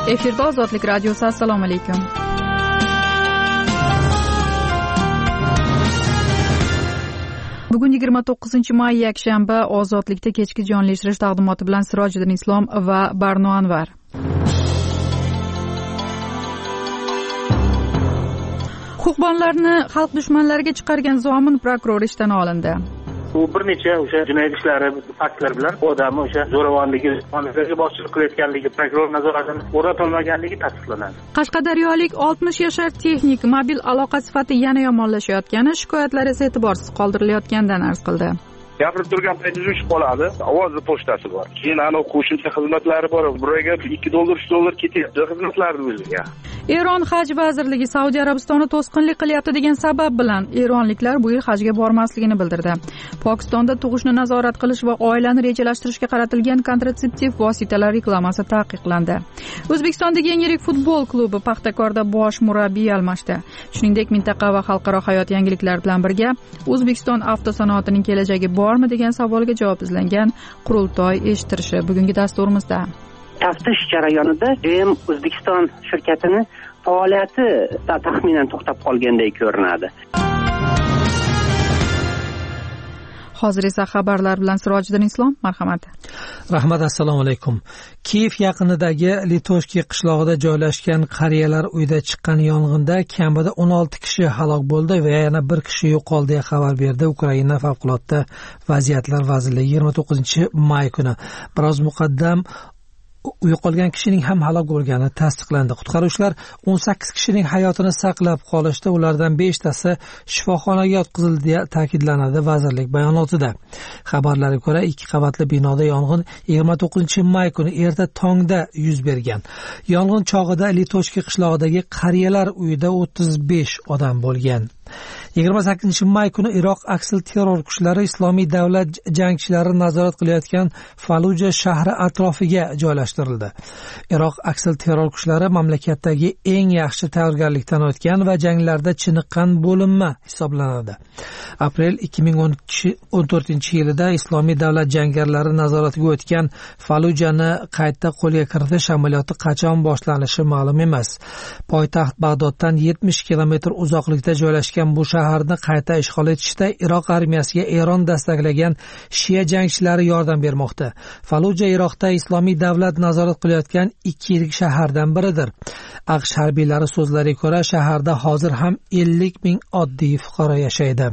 Efirda Ozodlik radiosi. Assalomu alaykum. Bugun 29-may yakshanba. Ozodlikda kechki jonli eshirish taqdimoti bilan Sirojiddin Islom va Barno Anvar. Huquqbonlarni xalq dushmanlariga chiqargan zomin prokuror ishdan olindi. U bir necha o'sha jinoyat ishlari faktlar bilan odamni o'sha zo'ravonligi, qonunlarga boshchilik qilayotganligi, prokuror nazoratidan o'rnatilmaganligi tasdiqlanadi. Qashqadaryolik 60 yashar texnik mobil aloqa sifati yana yomonlashayotgani, shikoyatlar esa e'tiborsiz qoldirilayotganidan arz qildi. Gapirib turgan payt uzilib qoladi. Ovozli pochtasi bor. Keyin qo'shimcha xizmatlari bor. Buraga $2, $3 ketyapti xizmatlarni o'ziga. Eron Haj vazirligi Saudiya Arabistoni to'sqinlik qilyapti degan sabab bilan eronliklar bu yil hajga bormasligini bildirdi. Pokistonda tug'ishni nazorat qilish va oilani rejalashtirishga qaratilgan kontratseptiv vositalar reklamasi taqiqlandi. O'zbekistondagi eng yirik futbol klubi Paxtakorda bosh murabbiy almashdi. Shuningdek, mintaqa va xalqaro hayot yangiliklari bilan birga O'zbekiston avtosanoatining kelajagi bormi degan savolga javob izlangan qurultoy eshittirishi bugungi dasturimizda. Taftish jarayonida O'zbekiston shirkatini faoliyati taxminan to'xtab qolganday ko'rinadi. Hozir esa xabarlar bilan Sirojiddin Islom, marhamat. Rahmat, assalomu alaykum. Kiyev yaqinidagi Litoshki qishlog'ida joylashgan qariyalar uyida chiqqan yong'inda kamida 16 kishi halok bo'ldi va yana bir kishi yo'qoldi deya xabar berdi Ukraina favqulodda vaziyatlar vazirligi 29-may kuni. Biroz muqaddam yo'qolgan kishining ham halok bo'lgani tasdiqlandi. Qutqaruvchilar 18 kishining hayotini saqlab qolishda, ulardan 5 tasi shifoxonaga yotqizildi deya ta'kidlanadi vazirlik bayonotida. Xabarlarga ko'ra, 2 qavatli binoda yong'in 29-may kuni erta tongda yuz bergan. Yong'in chog'ida Litoshki qishlog'idagi qariyalar uyida 35 odam bo'lgan. 28-may kuni Iroq aksil terror kuchlari Islomiy davlat jangchilari nazorat qilayotgan Faluja shahri atrofiga joylashtirildi. Iroq aksil terror kuchlari mamlakatdagi eng yaxshi tayyorgarlikdan o'tgan va janglarda chiniqqan bo'linma hisoblanadi. Aprel 2014-yilida Islomiy davlat jangarilari nazoratiga o'tgan Falujani qayta qo'lga kiritish amaliyoti qachon boshlanishi ma'lum emas. Poytaxt Bag'doddan 70 kilometr uzoqlikda joylashgan bu shaharni qayta ishg'ol etishda Iroq armiyasiga Eron dastaklagan Shia jangchilari yordam bermoqda. Faluja Iroqda Islomiy davlat nazorat qilayotgan 2 yirik shahardan biridir. AQSh harbiylari so'zlariga ko'ra, shaharda hozir ham 50 ming oddiy fuqaro yashaydi.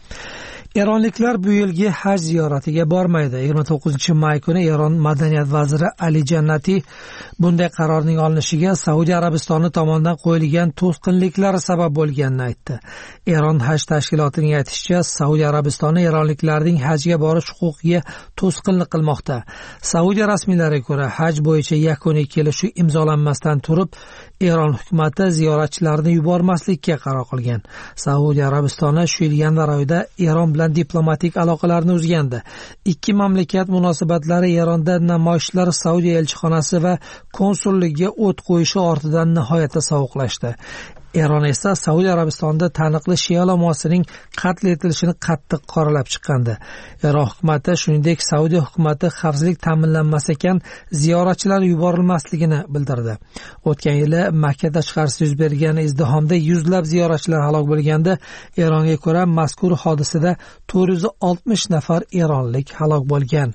Eronliklar bu yilgi haj ziyoratiga bormaydi. 29-may kuni Eron madaniyat vaziri Ali Jannati bunday qarorning olinishiga Saudiya Arabistoni tomonidan qo'yilgan to'sqinliklar sabab bo'lganini aytdi. Eron haj tashkilotining aytishicha, Saudiya Arabistoni eronliklarning hajga borish huquqiga to'sqinlik qilmoqda. Saudiya rasmiylariga ko'ra, haj bo'yicha yakuniy kelishuv imzolanmasdan turib, Eron hukumati ziyoratchilarni yubormaslikka qaror qilgan. Saudiya Arabistoni shu yil yanvar oyida Eron bilan diplomatik aloqalarni uzgandi. Ikki mamlakat munosabatlari Eronda namoyishlar Saudiya elchixonasi va konsulligiga o't qo'yishi ortidan nihoyatda sovuqlashdi. Eron esa Saudiya Arabistonida taniqli Shia ulamosining qatl etilishini qattiq qoralab chiqqandi. Eron hukumati, shuningdek Saudiya hukumati xavfsizlik ta'minlanmas ekan ziyoratchilar yuborilmasligini bildirdi. O'tgan yili Makka tashqarisida yuz bergan izdihomda yuzlab ziyoratchilar halok bo'lganda, Eronga ko'ra mazkur hodisada 460 nafar eronlik halok bo'lgan.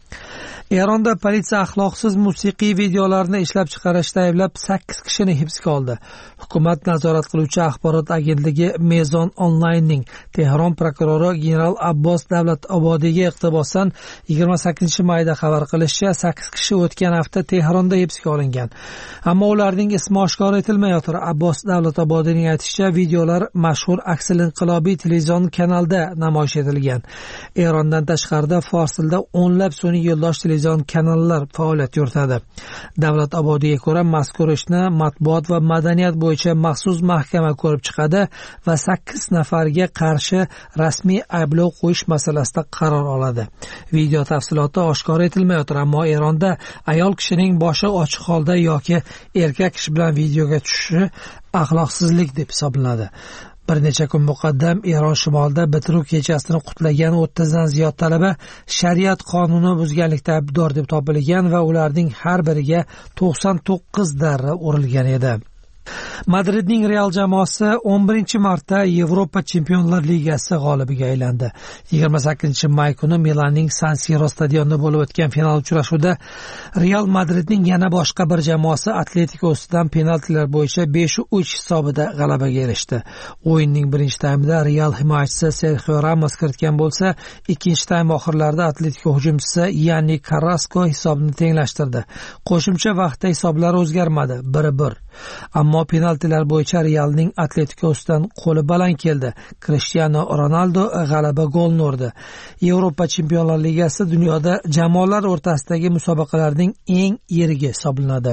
Eronda politsiya axloqsiz musiqiy videolarni ishlab chiqarishda ayblab 8 kishini hibsga oldi. Hukumat nazorat qiluvchi axborot agentligi Mezon Online'ning Tehron prokurori general Abbos Davlatobodiyga iqtibosdan 28-mayda xabar qilishicha, 8 kishi o'tgan hafta Tehronda hibsga olingan. Ammo ularning ismi oshkor etilmayotir. Abbos Davlatobodiyning aytishicha, videolar mashhur Aksil inqilobiy televizion kanalida namoyish etilgan. Erondan tashqarida fors tilida o'nlab sun'iy yo'ldosh televizion kanallar faoliyat yuritadi. Davlatobodiyga ko'ra, mazkur ishni matbuot va madaniyat bo'yicha maxsus mahkama ko'rib chiqadi va 8 nafarga qarshi rasmiy ayblov qo'yish masalasida qaror oladi. Video tafsiloti oshkor etilmayotir, ammo Eronda ayol kishining boshi ochiq holda yoki erkak kishi bilan videoga tushishi axloqsizlik deb hisoblanadi. Bir necha kun muqaddam Eron shimolida bitiruv kechasini qutlagan 30 dan ziyod talaba shariat qonuni buzganlikda aybdor deb topilgan va ularning har biriga 99 darra urilgan edi. Madridning Real jamoasi 11-marta Yevropa Chempionlar Ligasi g'olibiga aylandi. 28-may kuni Milanning San Siro stadionida bo'lib o'tgan final uchrashuvida Real Madridning yana boshqa bir jamoasi Atletico ustidan penaltilar bo'yicha 5-3 hisobida g'alabaga erishdi. O'yinning birinchi taymida Real himoyachisi Sergio Ramos kiritgan bo'lsa, ikkinchi taym oxirlarida Atletico hujumchisi Yanni Carrasco hisobni tenglashtirdi. Qo'shimcha vaqtda hisoblar o'zgarmadi, 1-1. Ammo penaltilar bo'yicha Realning Atletico ustidan qo'li baland keldi. Cristiano Ronaldo g'alaba golini urdi. Yevropa Chempionlar Ligasi dunyoda jamoalar o'rtasidagi musobaqalarning eng yirigi hisoblanadi.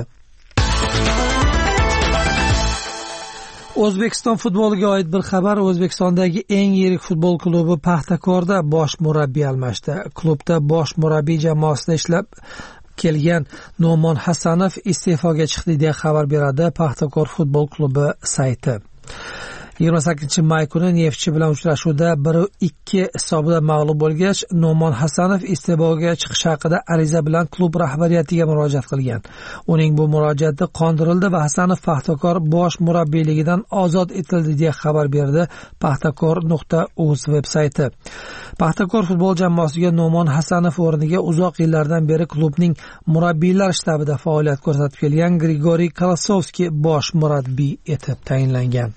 O'zbekiston futboliga oid bir xabar. O'zbekistondagi eng yirik futbol klubi Paxtakorda bosh murabbiy almashdi. Klubda bosh murabbiy jamoasida ishlab kelgan No'mon Hasanov iste'foga chiqdi deya xabar beradi Paxtakor futbol klubi sayti. 28-may kuni Neftchi bilan uchrashuvda 1-2 hisobida mag'lub bo'lgach, No'mon Hasanov iste'foga chiqish haqida ariza bilan klub rahbariyatiga murojaat qilgan. Uning bu murojaati qondirildi va Hasanov Paxtakor bosh murabbiyligidan ozod etildi deya xabar berdi paxtakor.uz veb-sayti. Paxtakor futbol jamoasiga No'mon Hasanov o'rniga uzoq yillardan beri klubning murabbiylar shtabida faoliyat ko'rsatib kelgan Grigoriy Kolosovskiy bosh murabbiy etib tayinlangan.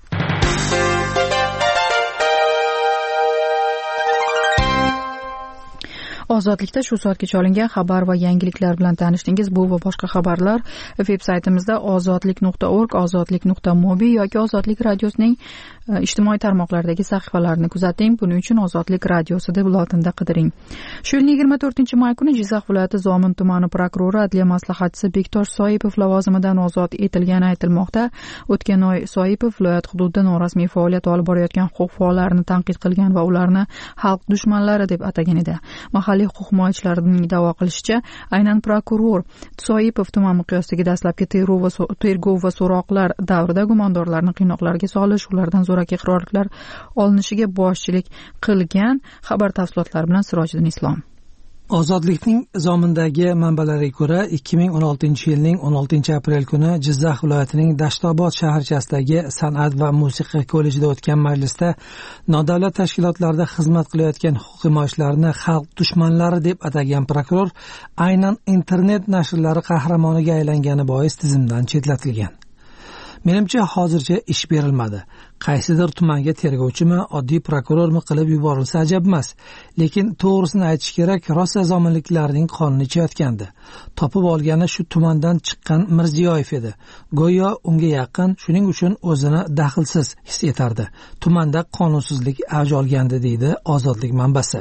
Ozodlikda shu soatgacha olingan xabar va yangiliklar bilan tanishdingiz. Bu va boshqa xabarlar veb-saytimizda ozodlik.org, ozodlik.mobi yoki Ozodlik radiosining ijtimoiy tarmoqlardagi sahifalarini kuzating. Buning uchun Ozodlik radiosi deb lotinda qidiring. Shu yilning 24-may kuni Jizzax viloyati Zomin tumani prokurori adliya maslahatchisi Bektosh Soipov lavozimidan ozod etilgani aytilmoqda. O'tgan oy Soipov viloyat hududida norasmiy faoliyat olib borayotgan huquq faollarini tanqid qilgan va ularni xalq dushmanlari deb atagan edi. Mahalliy huquq himoyachilarining da'vo qilishicha, aynan prokuror Soipov tuman miqyosidagi dastlabki tergov va so'roqlar davrida gumondorlarni qiynoqlarga solish, ulardan zo'raki iqrorliklar olinishiga boshchilik qilgan. Xabar tafsilotlari bilan Sirojiddin Islom. Ozodlikning Zomindagi manbalariga ko'ra 2016-yilning 16-aprel kuni Jizzax viloyatining Dashtobod shaharchasidagi San'at va musiqa kollejida o'tgan majlisda nodavlat tashkilotlarda xizmat qilayotgan huquq himoyachilarini xalq dushmanlari deb atagan prokuror aynan internet nashrlari qahramoniga aylangani bois tizimdan chetlatilgan. Menimcha hozircha ish berilmadi. Qaysidir tumanga tergovchimi, oddiy prokurormi qilib yuborilsa ajab emas. Lekin to'g'risini aytish kerak, rosa zominliklarning qonini ichayotgandi. Topib olgani shu tumandan chiqqan Mirziyoyev edi. Go'yo unga yaqin, shuning uchun o'zini daxlsiz his etardi. Tumanda qonunsizlik avj olgandi deydi Ozodlik manbasi.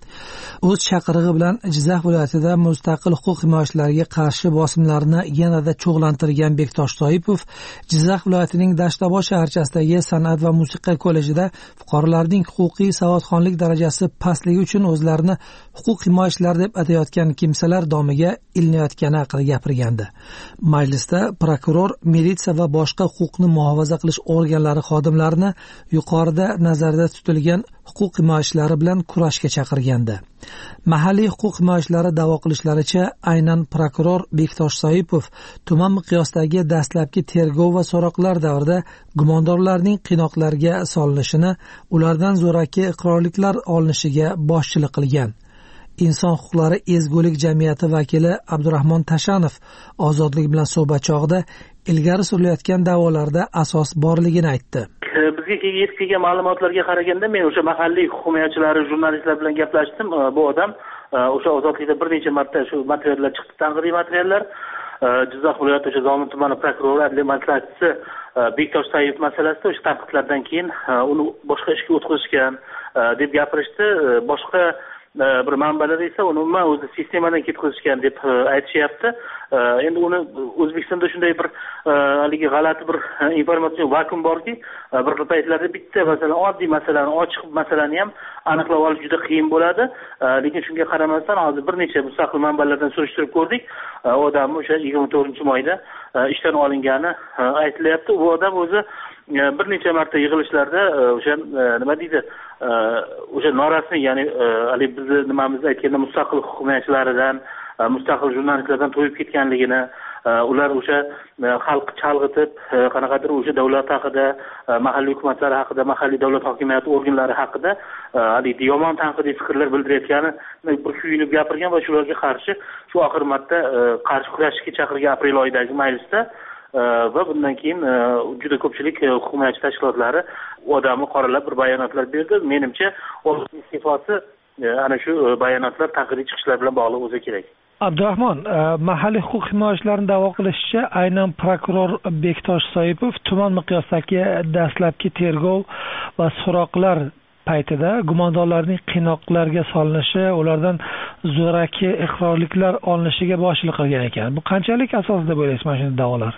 O'z chaqirig'i bilan Jizzax viloyatida mustaqil huquq himoyachilariga qarshi bosimlarni yanada cho'g'lantirgan Bektosh Soipov Jizzax viloyatining Dashtobod shaharchasidagi San'at va musiqa kollejida fuqarolarning huquqiy savodxonlik darajasi pastligi uchun o'zlarini huquq himoyachilari deb atayotgan kimsalar domiga ilinayotgani haqida gapirgandi. Majlisda prokuror, militsiya va boshqa huquqni muhofaza qilish organlari xodimlarini yuqorida nazarda tutilgan huquq himoyachilari bilan kurashga chaqirgandi. Mahalliy huquq himoyachilari da'vo qilishlaricha, aynan prokuror Bektosh Soipov tuman miqyosidagi dastlabki tergov va so'roqlar davrida gumondorlarning qiynoqlarga solinishini, ulardan zo'raki iqrorliklar olinishiga boshchilik qilgan. Inson huquqlari ezgulik jamiyati vakili Abdurahmon Tashanov Ozodlik bilan suhbat chog'ida ilgari surilayotgan da'volarda asos borligini aytdi. Bizga yetib kelgan ma'lumotlarga qaraganda, men o'sha mahalliy huquq himoyachilari, jurnalistlar bilan gaplashdim. Bu odam o'sha Ozodlikda bir necha marta shu materiallar chiqdi, tanqidiy materiallar. Jizzax viloyati o'sha Zomin tumani prokurori, adliya maslahatchisi Bektosh Soipov masalasida o'sha tanqidlardan keyin uni boshqa ishga o'tkazishgan deb gapirishdi. Boshqa bir manbalar esa umuman o'zi sistemadan ketkazishgan deb aytishyapti. Endi uni O'zbekistonda shunday bir haligi g'alati bir informatsion vakuum borki, bir paytlarda bitta masalan oddiy masalani, ochiq masalani ham aniqlab olish juda qiyin bo'ladi. Lekin shunga qaramasdan hozir bir necha mustaqil manbalardan surishtirib ko'rdik. Odamni o'sha 24-mayda ishdan olingani aytilyapti. U odam o'zi bir necha marta yig'ilishlarda o'sha nima deydi, o'sha norasmiy, ya'ni hali bizni nimamizni aytganda mustaqil himoyachilaridan, mustaqil jurnalistlardan to'yib ketganligini, ular o'sha xalq chalg'itib qanaqadir o'sha davlat haqida, mahalliy hukumatlar haqida, mahalliy davlat hokimiyati organlari haqida haligi yomon tanqidiy fikrlar bildirayotgani bir kuyinib gapirgan va shularga qarshi shu oxir marta qarshi kurashishga chaqirgan aprel oyidagi majlisda va bundan keyin juda ko'pchilik himoyachi tashkilotlari odamni qoralab bir bayonotlar berdi. Menimcha iste'fosi ana shu bayonotlar tanqidiy chiqishlar bilan bog'liq bo'lsa kerak. Abdurahmon, mahalliy huquq himoyachilarining da'vo qilishicha, aynan prokuror Bektosh Soipov tuman miqyosidagi dastlabki tergov va so'roqlar paytida gumondorlarning qiynoqlarga solinishi, ulardan zo'raki iqrorliklar olinishiga boshchilik qilgan ekan. Bu qanchalik asosli deb o'ylaysiz mana shunday da'volar?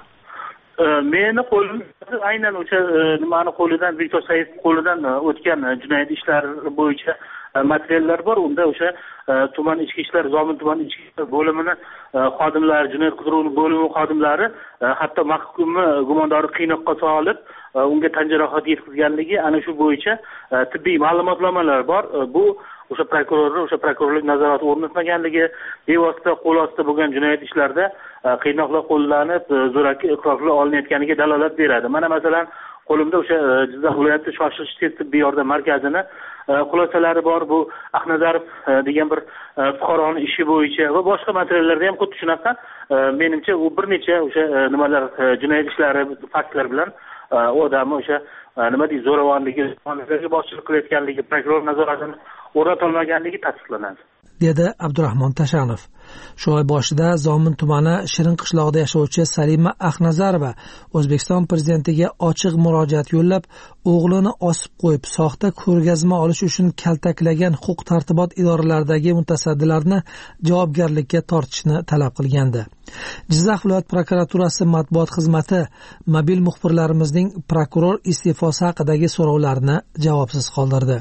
Meni qo'limda aynan o'sha nimani qo'lidan, Bektosh Soipov qo'lidan o'tgan jinoyat ishlari bo'yicha materiallar bor. Unda o'sha tuman ichki ishlar, Zomin tuman ichki ishlar bo'limini xodimlari, jinoyat qidiruv bo'limi xodimlari hatto mahkumni gumondorni qiynoqqa solib, unga tan jarohati yetkazganligi ana shu bo'yicha tibbiy ma'lumotnomalar bor. Bu o'sha prokurorlik nazorati o'rnatmaganligi, bevosita qo'l ostida bo'lgan jinoyat ishlarda qiynoqlar qo'llanib, zo'raki iqrorlar olinayotganiga dalolat beradi. Mana masalan, qo'limda o'sha Jizzax viloyati shoshilinch tez tibbiy yordam markazini xulosalari bor. Bu Ahmazarov degan bir fuqaroning ishi bo'yicha va boshqa materiallarda ham xuddi shunaqa. Menimcha u bir necha o'sha nimalar, jinoyat ishlari faktlar bilan u odamni o'sha nima deydi, zo'ravonlarga boshchilik qilayotganligi, prokuror nazoratini o'rnatolmaganligi tasdiqlanadi, dedi Abdurahmon Tashanov. Shu oy boshida Zomin tumani Shirin qishlog'ida yashovchi Salima Ahmazarova O'zbekiston prezidentiga ochiq murojaat yo'llab, o'g'lini osib qo'yib, soxta ko'rgazma olish uchun kaltaklagan huquq-tartibot idoralaridagi mutasaddilarni javobgarlikka tortishni talab qilgandi. Jizzax viloyat prokuraturasi matbuot xizmati mobil muxbirlarimizning prokuror iste'fosi haqidagi so'rovlarini javobsiz qoldirdi.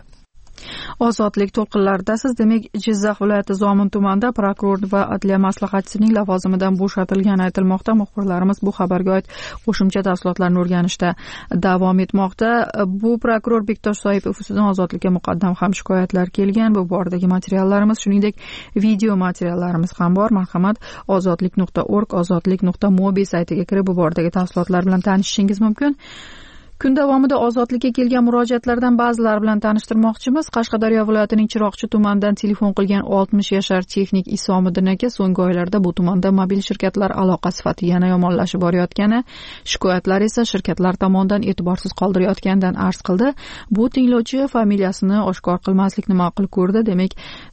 Ozodlik to'lqinlaridasiz. Demak, Jizzax viloyati Zomin tumanida prokuror va adliya maslahatchisining lavozimidan bo'shatilgani aytilmoqda. Muxbirlarimiz bu xabarga oid qo'shimcha tafsilotlarni o'rganishda davom etmoqda. Bu prokuror Bektosh Soipov ustidan ozodlikka muqaddam ham shikoyatlar kelgan. Bu boradagi materiallarimiz, shuningdek video materiallarimiz ham bor. Marhamat, ozodlik.org, ozodlik.mobi saytiga kirib bu boradagi tafsilotlar bilan tanishishingiz mumkin. Kun davomida ozodlikka kelgan murojaatlardan ba'zilari bilan tanishtirmoqchimiz. Qashqadaryo viloyatining Chiroqchi tumanidan telefon qilgan 60 yashar texnik Isomiddin aka so'nggi oylarda bu tumanda mobil shirkatlar aloqa sifati yana yomonlashib borayotgani, shikoyatlar esa shirkatlar tomonidan e'tiborsiz qoldirayotganidan arz qildi. Bu tinglovchi familiyasini oshkor qilmaslikni ma'qul ko'rdi. Demak,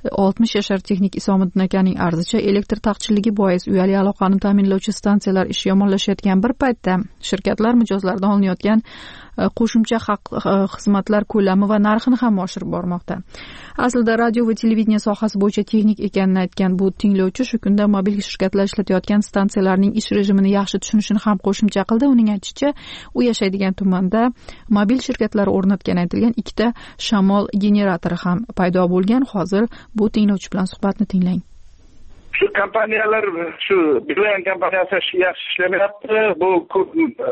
60 yashar texnik Isomiddin akaning arzicha, elektr taqchilligi bois uyali aloqani ta'minlovchi stansiyalar ishi yomonlashayotgan bir paytda shirkatlar mijozlardan olinayotgan qo'shimcha xizmatlar ko'lami va narxini ham oshirib bormoqda. Aslida radio va televideniya sohasi bo'yicha texnik ekanini aytgan bu tinglovchi shu kunda mobil shirkatlar ishlatayotgan stansiyalarning ish rejimini yaxshi tushunishini ham qo'shimcha qildi. Uning aytishicha, u yashaydigan tumanda mobil shirkatlar o'rnatgan aytilgan ikkita shamol generatori ham paydo bo'lgan. Hozir bu tinglovchi bilan suhbatni tinglang. Shu kompaniyalar, shu Beeline kompaniyasi yaxshi ishlamayapti. Bu ko'p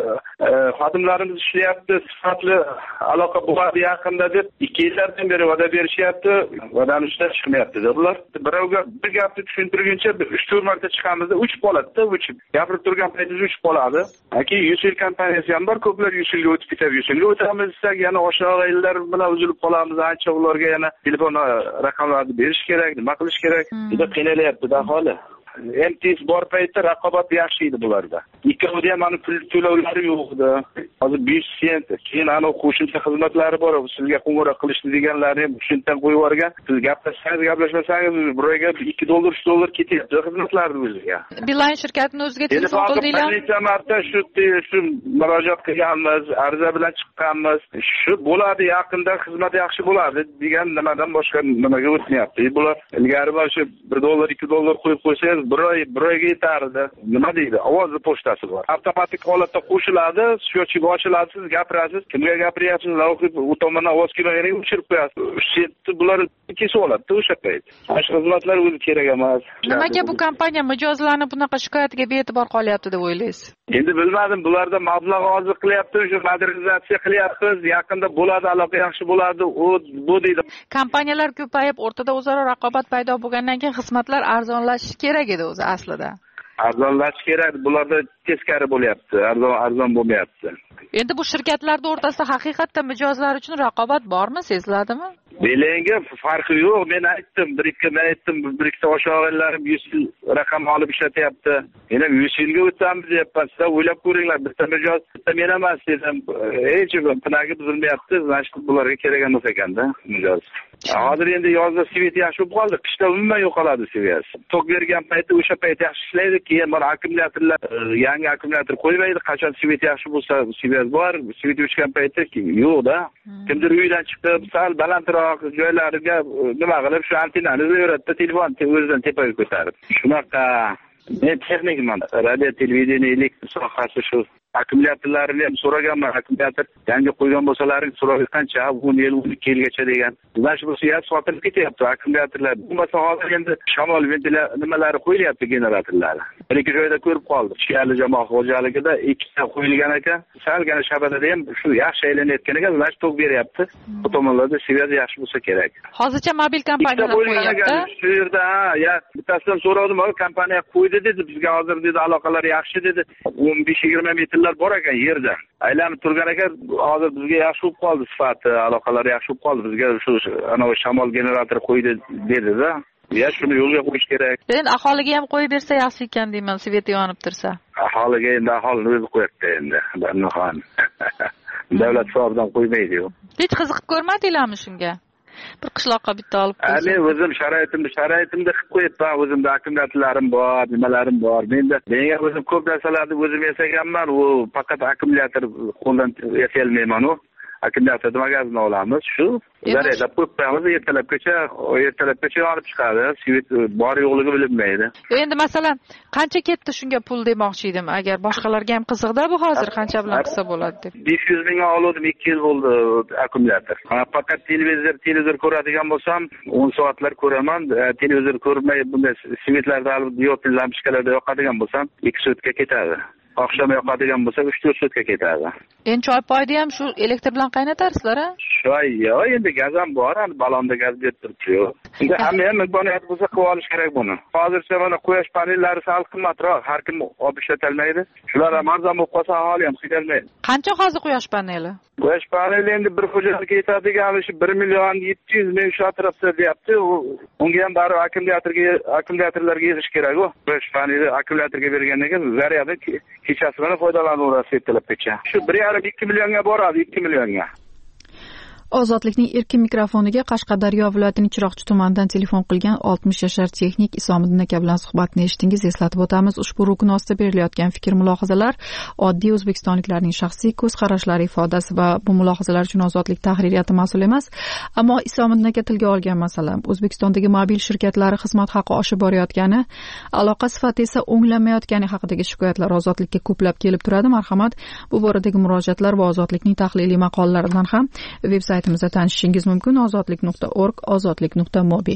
xodimlarimiz ishlayapti, sifatli aloqa bo'ladi yaqinda deb 2 yillardan beri va'da berishyapti. Va'dani ustidan chiqmayapti bular. Birovga bir gapni tushuntirguncha 3-4 marta chiqamizda uchib qoladi-da, uchib. Gapirib turgan paytimizda uchib qoladi. Keyin Yusil kompaniyasi ham bor, ko'plar Yusilga o'tib ketadi. Yusilga o'tamiz desak, yana o'sha og'aylar bilan uzilib qolamiz. Ancha ularga yana telefon raqamlarini berish kerak, nima qilish kerak? Juda qiynalyapti-da aholi. MTS bor paytda raqobat yaxshi edi bularda. Ikkovida ham mana pul to'lovlari yo'q edi. Hozir 500 sent. Keyin ana qo'shimcha xizmatlari bor. Sizga qo'ng'iroq qilishdi deganlarni ham shundan qo'yib yuborgan. Siz gaplashmasangiz burayga $2, $3 ketyapti xizmatlarni o'ziga. Beeline shirkatining o'ziga telefon qildinglar? Necha marta shu murojaat qilganmiz, ariza bilan chiqqanmiz. Shu bo'ladi, yaqinda xizmat yaxshi bo'ladi degan nimadan boshqa nimaga o'tmayapti. Bular ilgari shu $1, $2 qo'yib qo'ysangiz bir oyga yetardi. Nima deydi? Ovozli pochta funksiyasi bor. Avtomatik holatda qo'shiladi, счетчик ochiladi, siz gapirasiz, kimga gapiryapsiz, u tomondan ovoz kelmaganiga o'chirib qo'yasiz. Bular kesib oladi o'sha payt. Mana shu xizmatlar o'zi kerak emas. Nimaga bu kompaniya mijozlarni bunaqa shikoyatiga bee'tibor qolyapti deb o'ylaysiz? Endi bilmadim, bularda mablag' hozir qilyapti, o'sha modernizatsiya qilyapmiz, yaqinda bo'ladi, aloqa yaxshi bo'ladi, bu deydi. Kompaniyalar ko'payib, o'rtada o'zaro raqobat paydo bo'lgandan keyin xizmatlar arzonlashishi kerak edi o'zi aslida. Arzonlash kerak, bularda teskari bo'lyapti, arzon bo'lmayapti. Endi bu shirkatlar o'rtasida haqiqatda mijozlar uchun raqobat bormi, seziladimi? Belenga farqi yo'q. Men aytdim, bir ikkita oshog'inlarim 100 yil raqam olib ishlatyapti. Men ham 100 yilga o'tamiz deyapman. Sizlar o'ylab ko'ringlar, bitta mijoz, bitta men emas dedim. Hech pinagi buzilmayapti. Mana shu bularga kerak emas ekanda mijoz. Hozir endi yozda svet yaxshi bo'lib qoldi, qishda umuman yo'qoladi seviyasi. Tok bergan paytda o'sha payt yaxshi ishlaydi, keyin mana akkumulyatorlar, yangi akkumulyator qo'ymaydi. Qachon svet yaxshi bo'lsa, svet bor, svet o'chgan paytda yo'q-da. Kimdir uydan chiqib, sal balandroq joylariga nima qilib, shu antennani o'yratdi, telefon o'zidan tepaga ko'tarib. Shunaqa men texnikman, radio televideniye elektr sohasi shu. Akkumulyatorlarni ham so'raganman, akkumulyator yangi qo'ygan bo'lsalaring so'rab qancha 10 yil 12 yilgacha degan. Mana shu bo'lsa sotilib ketyapti akkumulyatorlar. Bo'lmasa hozir endi shamol nimalari qo'yilyapti, generatorlar. Bir ikki joyda ko'rib qoldik. Shiyali jamoat xo'jaligida ikkita qo'yilgan ekan. Salgina shabadada ham shu yaxshi aylanayotgan ekan, mana shu tok beryapti. Bu tomonlarda seviyasi yaxshi bo'lsa kerak. Hozircha mobil kompaniyalar qo'yyapti. Shu yerda bittasidan so'radim, kompaniya qo'ydi dedi, bizga hozir dedi aloqalar yaxshi dedi. 15-20 metr bor ekan yerda. Aylanib turgan ekan, hozir bizga yaxshi bo'lib qoldi sifati, aloqalar yaxshi bo'lib qoldi. Bizga shu ana shamol generatori qo'ydi dedi-da. Ya shuni yo'lga qo'yish kerak. Endi aholiga ham qo'yib bersa yaxshi ekan deyman, sveti yonib tursa. Aholiga endi aholini o'zi qo'yapti endi. Barnoxon. Davlat hisobidan qo'ymaydi-ku. Hech qiziqib ko'rmadinglarmi shunga? Bir qishloqqa bitta olib qo'ysa. Men o'zim sharoitimda qilib qo'yibman. O'zimda akkumulyatorlarim bor, nimalarim bor. Menga o'zim ko'p narsalarni o'zim yasaganman. U faqat akkumulyator qo'ldan yasay olmayman-ku. Akkumulyatorni magazindan olamiz. Shu zaryadlab qo'yibmiz, ertalabgacha olib chiqadi. Svet bor yo'qligi bilinmaydi. Endi masalan, qancha ketdi shunga pul demoqchi edim. Agar boshqalarga ham qiziqda bu hozir qancha bilan qilsa bo'ladi deb. 500 ming oldim, 2 yil bo'ldi akkumulyator. Faqat televizor ko'radigan bo'lsam, 10 soatlar ko'raman. Televizor ko'rmay bunday svetlarda diod lampochkalarda yoqadigan bo'lsam, 2 soatga ketadi. Oqshom yoqadigan bo'lsa 3-4 soatga ketadi. Endi choy poyni ham shu elektr bilan qaynatarsizlar-a? Choy yo'q, endi gaz ham bor, balonda gaz berib turibdi-ku. Endi hamma ham imkoniyat bo'lsa qilib olish kerak buni. Hozircha mana quyosh panellari sal qimmatroq, har kim olib ishlatilmaydi. Shular ham arzon bo'lib qolsa aholi ham qilolmaydi. Qancha hozir quyosh paneli? Quyosh paneli endi bir xo'jalikka yetadigan shu 1,700,000 shu atrofda deyapti. Unga ham bari akkumulyatorlarga yig'ish kerak-ku. Quyosh paneli akkumulyatorga bergandan keyin zaryadi kechasi bilan foydalanaverasiz ertalabgacha. Shu 1,5-2 millionga boradi, 2 millionga. Ozodlikning erkin mikrofoniga Qashqadaryo viloyatining Chiroqchi tumanidan telefon qilgan 60 yashar texnik Isomiddin aka bilan suhbatni eshitdingiz. Eslatib o'tamiz, ushbu rukun ostida berilayotgan fikr-mulohazalar oddiy o'zbekistonliklarning shaxsiy ko'z qarashlari ifodasi va bu mulohazalar uchun Ozodlik tahririyati mas'ul emas. Ammo Isomiddin aka tilga olgan masala O'zbekistondagi mobil shirkatlari xizmat haqi oshib borayotgani, aloqa sifati esa o'nglanmayotgani haqidagi shikoyatlar Ozodlikka ko'plab kelib turadi. Marhamat, bu boradagi murojaatlar va Ozodlikning tahliliy maqolalaridan ham saytimizda tanishishingiz mumkin. ozodlik.org, ozodlik.mobi.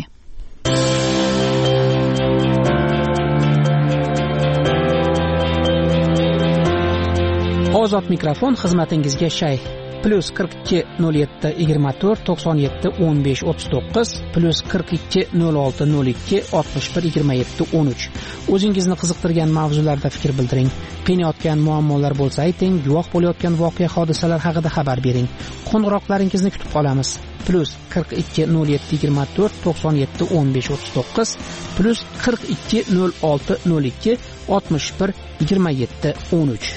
Ozod mikrofon xizmatingizga shay. +42 07 24 97 15 39 +42 06 02 61 27 13. O'zingizni qiziqtirgan mavzularda fikr bildiring. Qiynayotgan muammolar bo'lsa ayting, guvoh bo'layotgan voqea hodisalar haqida xabar bering. Qo'ng'iroqlaringizni kutib qolamiz. +42 07 24 97 15 39 +42 06 02 61 27 13.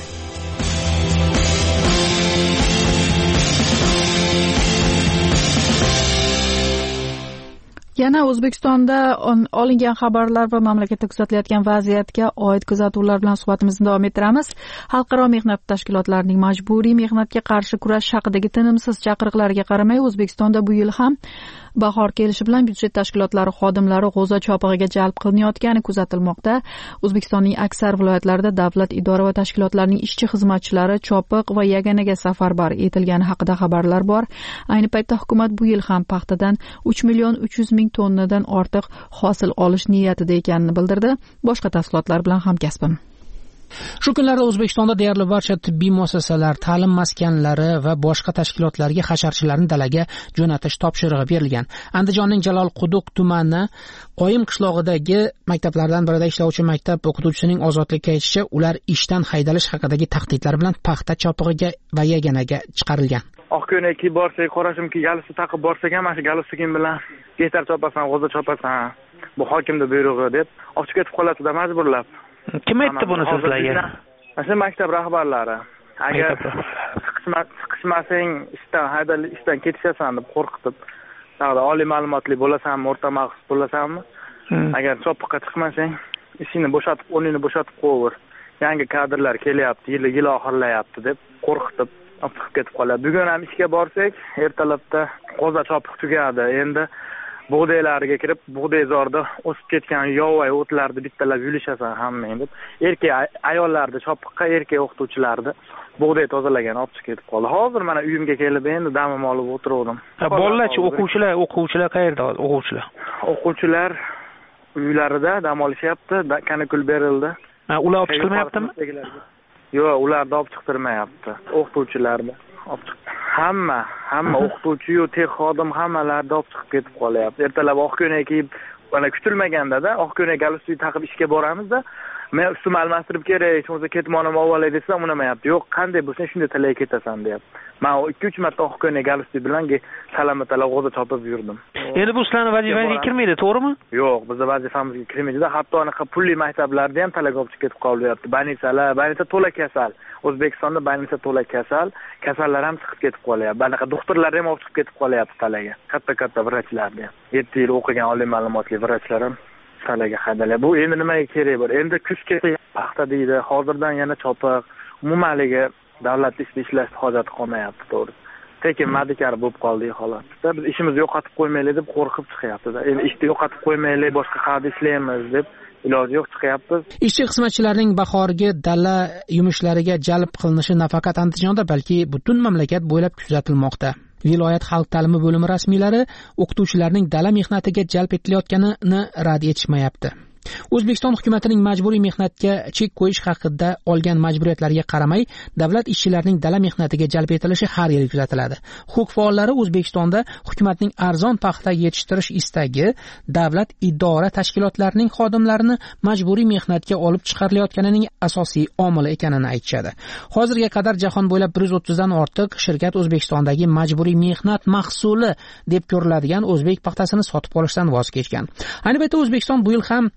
Yana O'zbekistonda olingan xabarlar va mamlakatda kuzatilayotgan vaziyatga oid kuzatuvlar bilan suhbatimizni davom ettiramiz. Xalqaro mehnat tashkilotlarining majburiy mehnatga qarshi kurash haqidagi tinimsiz chaqiriqlariga qaramay, O'zbekistonda bu yil ham bahor kelishi bilan byudjet tashkilotlari xodimlari g'o'za chopig'iga jalb qilinayotgani kuzatilmoqda. O'zbekistonning aksar viloyatlarida davlat idora va tashkilotlarining ishchi xizmatchilari chopiq va yaganaga safarbar etilgani haqida xabarlar bor. Ayni paytda hukumat bu yil ham paxtadan 3.300.000 tonnadan ortiq hosil olish niyatida ekanini bildirdi. Boshqa tafsilotlar bilan hamkasbim. Shu kunlarda O'zbekistonda deyarli barcha tibbiy muassasalar, ta'lim maskanlari va boshqa tashkilotlarga hasharchilarni dalaga jo'natish topshirig'i berilgan. Andijonning Jalolquduq tumani Qoyim qishlog'idagi maktablardan birida ishlovchi maktab o'qituvchisining ozodlikka aytishicha, ular ishdan haydalish haqidagi tahdidlar bilan paxta chopig'iga va yaganaga chiqarilgan. Oqko'ynakka borsak, qorashimki galstuk taqib borsak ham, mana shu galstukim bilan getar chopasan, g'o'za chopasan, bu hokimning buyrug'i deb olib ketib qoladi-da majburlab. Kim aytdi buni sizlarga? Mana maktab rahbarlari. Agar siqishmasang ishdan ketishasan deb qo'rqitib, oliy ma'lumotli bo'lasanmi, o'rta maxsus bo'lasanmi? Agar chopiqqa chiqmasang, ishingni bo'shatib, o'rningni bo'shatib qo'yaver. Yangi kadrlar kelyapti, yil oxirlayapti deb qo'rqitib olib chiqib ketib qoladi. Bugun ham ishga borsak, ertalabda g'o'za chopiq tugadi. Endi bug'doylariga kirib, bug'doyzorda o'sib ketgan yovvoyi o'tlarni bittalab yulishasan hammang deb. Erkak ayollarni chopiqqa, erkak o'qituvchilarni bug'doy tozalagan olib chiqib ketib qoldi. Hozir mana uyimga kelib endi damim olib o'tirdim. Bolalarchi o'quvchilar qayerda o'quvchilar? O'quvchilar uylarida dam olishyapti, kanikul berildi. Ular olib chiqilmayaptimi? Yo'q, ularni olib chiqtirmayapti. O'qituvchilarni olib chiqib hamma o'qituvchi-yu, texnik xodim hammalarni olib chiqib ketib qolyapti. Ertalab oqko'ynak kiyib, mana kutilmaganda-da, oqko'ynak galstuk taqib ishga boramiz-da, men ustimni almashtirib kerak, hech bo'lmasa ketmonim olay desam, unamayapti. Yo'q, qanday bo'lsa shunday talay ketasan deyapti. Men 2-3 marta oqko'ynak galstuk bilan salamatalab g'o'za chopib yurdim. Endi bu sizlarning vazifangizga kirmaydi, to'g'rimi? Yo'q, bizning vazifamizga kirmaydi-da. Hatto anaqa pulli maktablarda ham talaga olib ketib qolyapti. Banisa to'la kasal. O'zbekistonda banisa to'la kasal, kasallar ham chiqib ketib qolyapti. Anaqa doktorlar ham olib chiqib ketib qolyapti talaga. Katta vrachlarni ham. 7 yil o'qigan oliy ma'lumotli vrachlar ham talaga haydaladi. Bu endi nimaga kerak bor? Endi kuz kelsa paxta deydi. Hozirdan yana chopiq, umumanligi davlat ishda ishlashni hojati qolmayapti, to'g'ri. Tekin madikar bo'lib qoldik xolos. Biz ishimizni yo'qotib qo'ymaylik deb qo'rqib chiqyapti-da. Endi ishni yo'qotib qo'ymaylik, boshqa qayerda ishlaymiz deb iloji yo'q chiqyapmiz. Ishchi xizmatchilarning bahorgi dala yumushlariga jalb qilinishi nafaqat Andijonda, balki butun mamlakat bo'ylab kuzatilmoqda. Viloyat xalq ta'limi bo'limi rasmiylari o'qituvchilarning dala mehnatiga jalb etilayotganini rad etishmayapti. O'zbekiston hukumatining majburiy mehnatga chek qo'yish haqida olgan majburiyatlariga qaramay, davlat ishchilarining dala mehnatiga jalb etilishi har yil kuzatiladi. Huquq faollari O'zbekistonda hukumatning arzon paxta yetishtirish istagi davlat idora tashkilotlarining xodimlarini majburiy mehnatga olib chiqarilayotganining asosiy omili ekanini aytishadi. Hozirga qadar jahon bo'ylab 130 dan ortiq shirkat O'zbekistondagi majburiy mehnat mahsuli deb ko'riladigan o'zbek paxtasini sotib olishdan voz kechgan. Ayni paytda O'zbekiston bu yil ham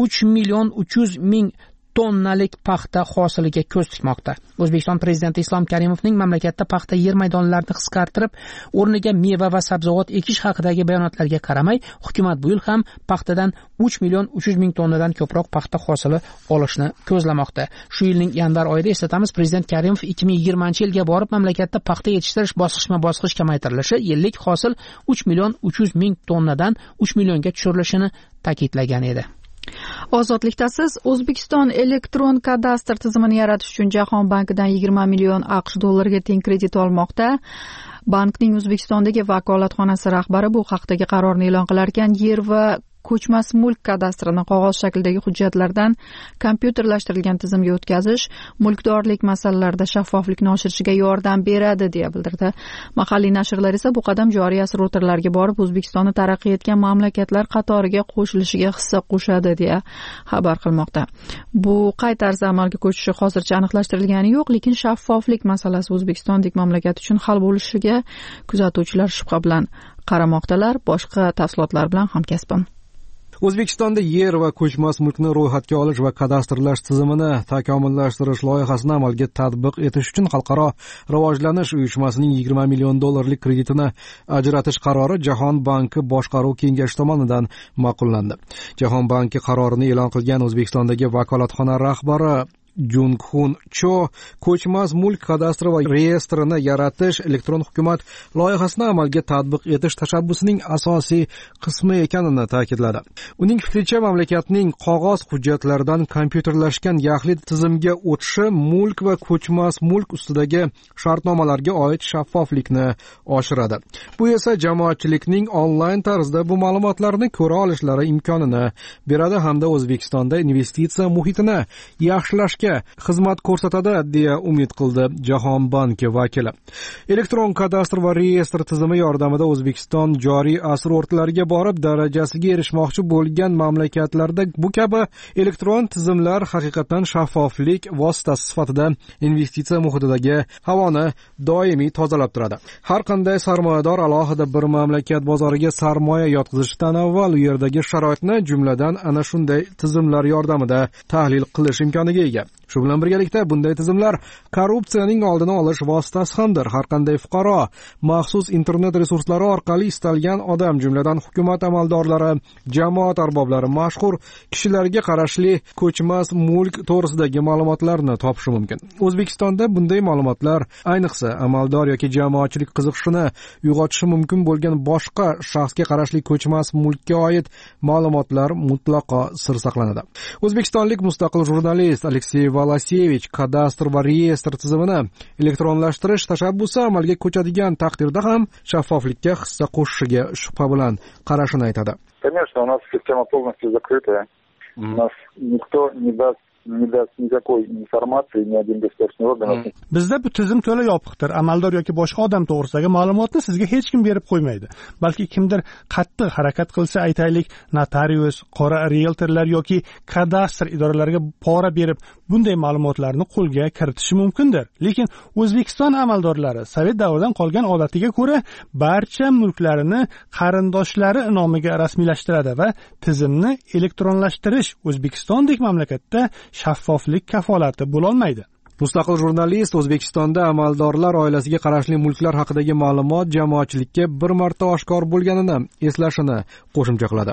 3.300.000 tonnalik paxta hosiliga ko'z tikmoqda. O'zbekiston prezidenti Islom Karimovning mamlakatda paxta yer maydonlarini qisqartirib, o'rniga meva va sabzavot ekish haqidagi bayonotlariga qaramay, hukumat bu yil ham paxtadan 3.300.000 tonnadan ko'proq paxta hosili olishni ko'zlamoqda. Shu yilning yanvar oyida eslatamiz, prezident Karimov 2020-yilga borib mamlakatda paxta yetishtirish bosqichma-bosqich kamaytirilishi, yillik hosil 3.300.000 tonnadan 3 millionga tushirilishini ta'kidlagan edi. Ozodlikdasiz. O'zbekiston elektron kadastr tizimini yaratish uchun Jahon bankidan 20 million AQSh dollariga teng kredit olmoqda. Bankning O'zbekistondagi vakolatxonasi rahbari bu haqdagi qarorni e'lon qilar ekan, yer va ko'chmas mulk kadastrini qog'oz shaklidagi hujjatlardan kompyuterlashtirilgan tizimga o'tkazish mulkdorlik masalalarida shaffoflikni oshirishiga yordam beradi deya bildirdi. Mahalliy nashrlar esa bu qadam joriy asr o'tirlariga borib O'zbekistonni taraqqiy etgan mamlakatlar qatoriga qo'shilishiga hissa qo'shadi deya xabar qilmoqda. Bu qay tarzda amalga ko'chishi hozircha aniqlashtirilgani yo'q, lekin shaffoflik masalasi O'zbekistondek mamlakat uchun hal bo'lishiga kuzatuvchilar shubha bilan qaramoqdalar. Boshqa tafsilotlar bilan hamkasbim. O'zbekistonda yer va ko'chmas mulkni ro'yxatga olish va kadastrlash tizimini takomillashtirish loyihasini amalga tatbiq etish uchun Xalqaro rivojlanish uyushmasining 20 million dollarlik kreditini ajratish qarori Jahon banki boshqaruv kengashi tomonidan ma'qullandi. Jahon banki qarorini e'lon qilgan O'zbekistondagi vakolatxona rahbari Jung-Hun Cho ko'chmas mulk kadastri va reyestrini yaratish elektron hukumat loyihasini amalga tatbiq etish tashabbusining asosiy qismi ekanini ta'kidladi. Uning fikricha, mamlakatning qog'oz hujjatlaridan kompyuterlashgan yaxlit tizimga o'tishi mulk va ko'chmas mulk ustidagi shartnomalarga oid shaffoflikni oshiradi. Bu esa jamoatchilikning onlayn tarzda bu ma'lumotlarni ko'ra olishlari imkonini beradi hamda O'zbekistonda investitsiya muhitini yaxshilashga xizmat ko'rsatadi, deya umid qildi Jahon banki vakili. Elektron kadastr va reyestr tizimi yordamida O'zbekiston joriy asr o'rtalariga borib darajasiga erishmoqchi bo'lgan mamlakatlarda bu kabi elektron tizimlar haqiqatan shaffoflik vositasi sifatida investitsiya muhitidagi havoni doimiy tozalab turadi. Har qanday sarmoyador alohida bir mamlakat bozoriga sarmoya yotqizishdan avval u yerdagi sharoitni, jumladan ana shunday tizimlar yordamida tahlil qilish imkoniga ega. Shu bilan birgalikda bunday tizimlar korrupsiyaning oldini olish vositasi hamdir. Har qanday fuqaro maxsus internet resurslari orqali istalgan odam, jumladan hukumat amaldorlari, jamoat arboblari, mashhur kishilarga qarashli ko'chmas mulk to'g'risidagi ma'lumotlarni topishi mumkin. O'zbekistonda bunday ma'lumotlar, ayniqsa amaldor yoki jamoatchilik qiziqishini uyg'otishi mumkin bo'lgan boshqa shaxsga qarashli ko'chmas mulkka oid ma'lumotlar mutlaqo sir saqlanadi. O'zbekistonlik mustaqil jurnalist Aleksey Valasevich kadastr va reyestr tizimini elektronlashtirish tashabbusi amalga ko'chadigan taqdirda ham shaffoflikka hissa qo'shishiga shubha bilan qarashini aytadi. Конечно, у нас система полностью закрытая. У нас никто не даст никакой informatsiya, ni один государственный орган. Bizda bu tizim to'la yopiqdir. Amaldor yoki boshqa odam to'g'risidagi ma'lumotni sizga hech kim berib qo'ymaydi. Balki kimdir qattiq harakat qilsa, aytaylik, notarius, qora realtorlar yoki kadastr idoralariga pora berib bunday ma'lumotlarni qo'lga kiritishi mumkindir. Lekin O'zbekiston amaldorlari Sovet davridan qolgan odatiga ko'ra barcha mulklarini qarindoshlari nomiga rasmiylashtiradi va tizimni elektronlashtirish O'zbekistondek mamlakatda shaffoflik kafolati bo'la olmaydi. Mustaqil jurnalist O'zbekistonda amaldorlar oilasiga qarashli mulklar haqidagi ma'lumot jamoatchilikka bir marta oshkor bo'lganini eslashini qo'shimcha qiladi.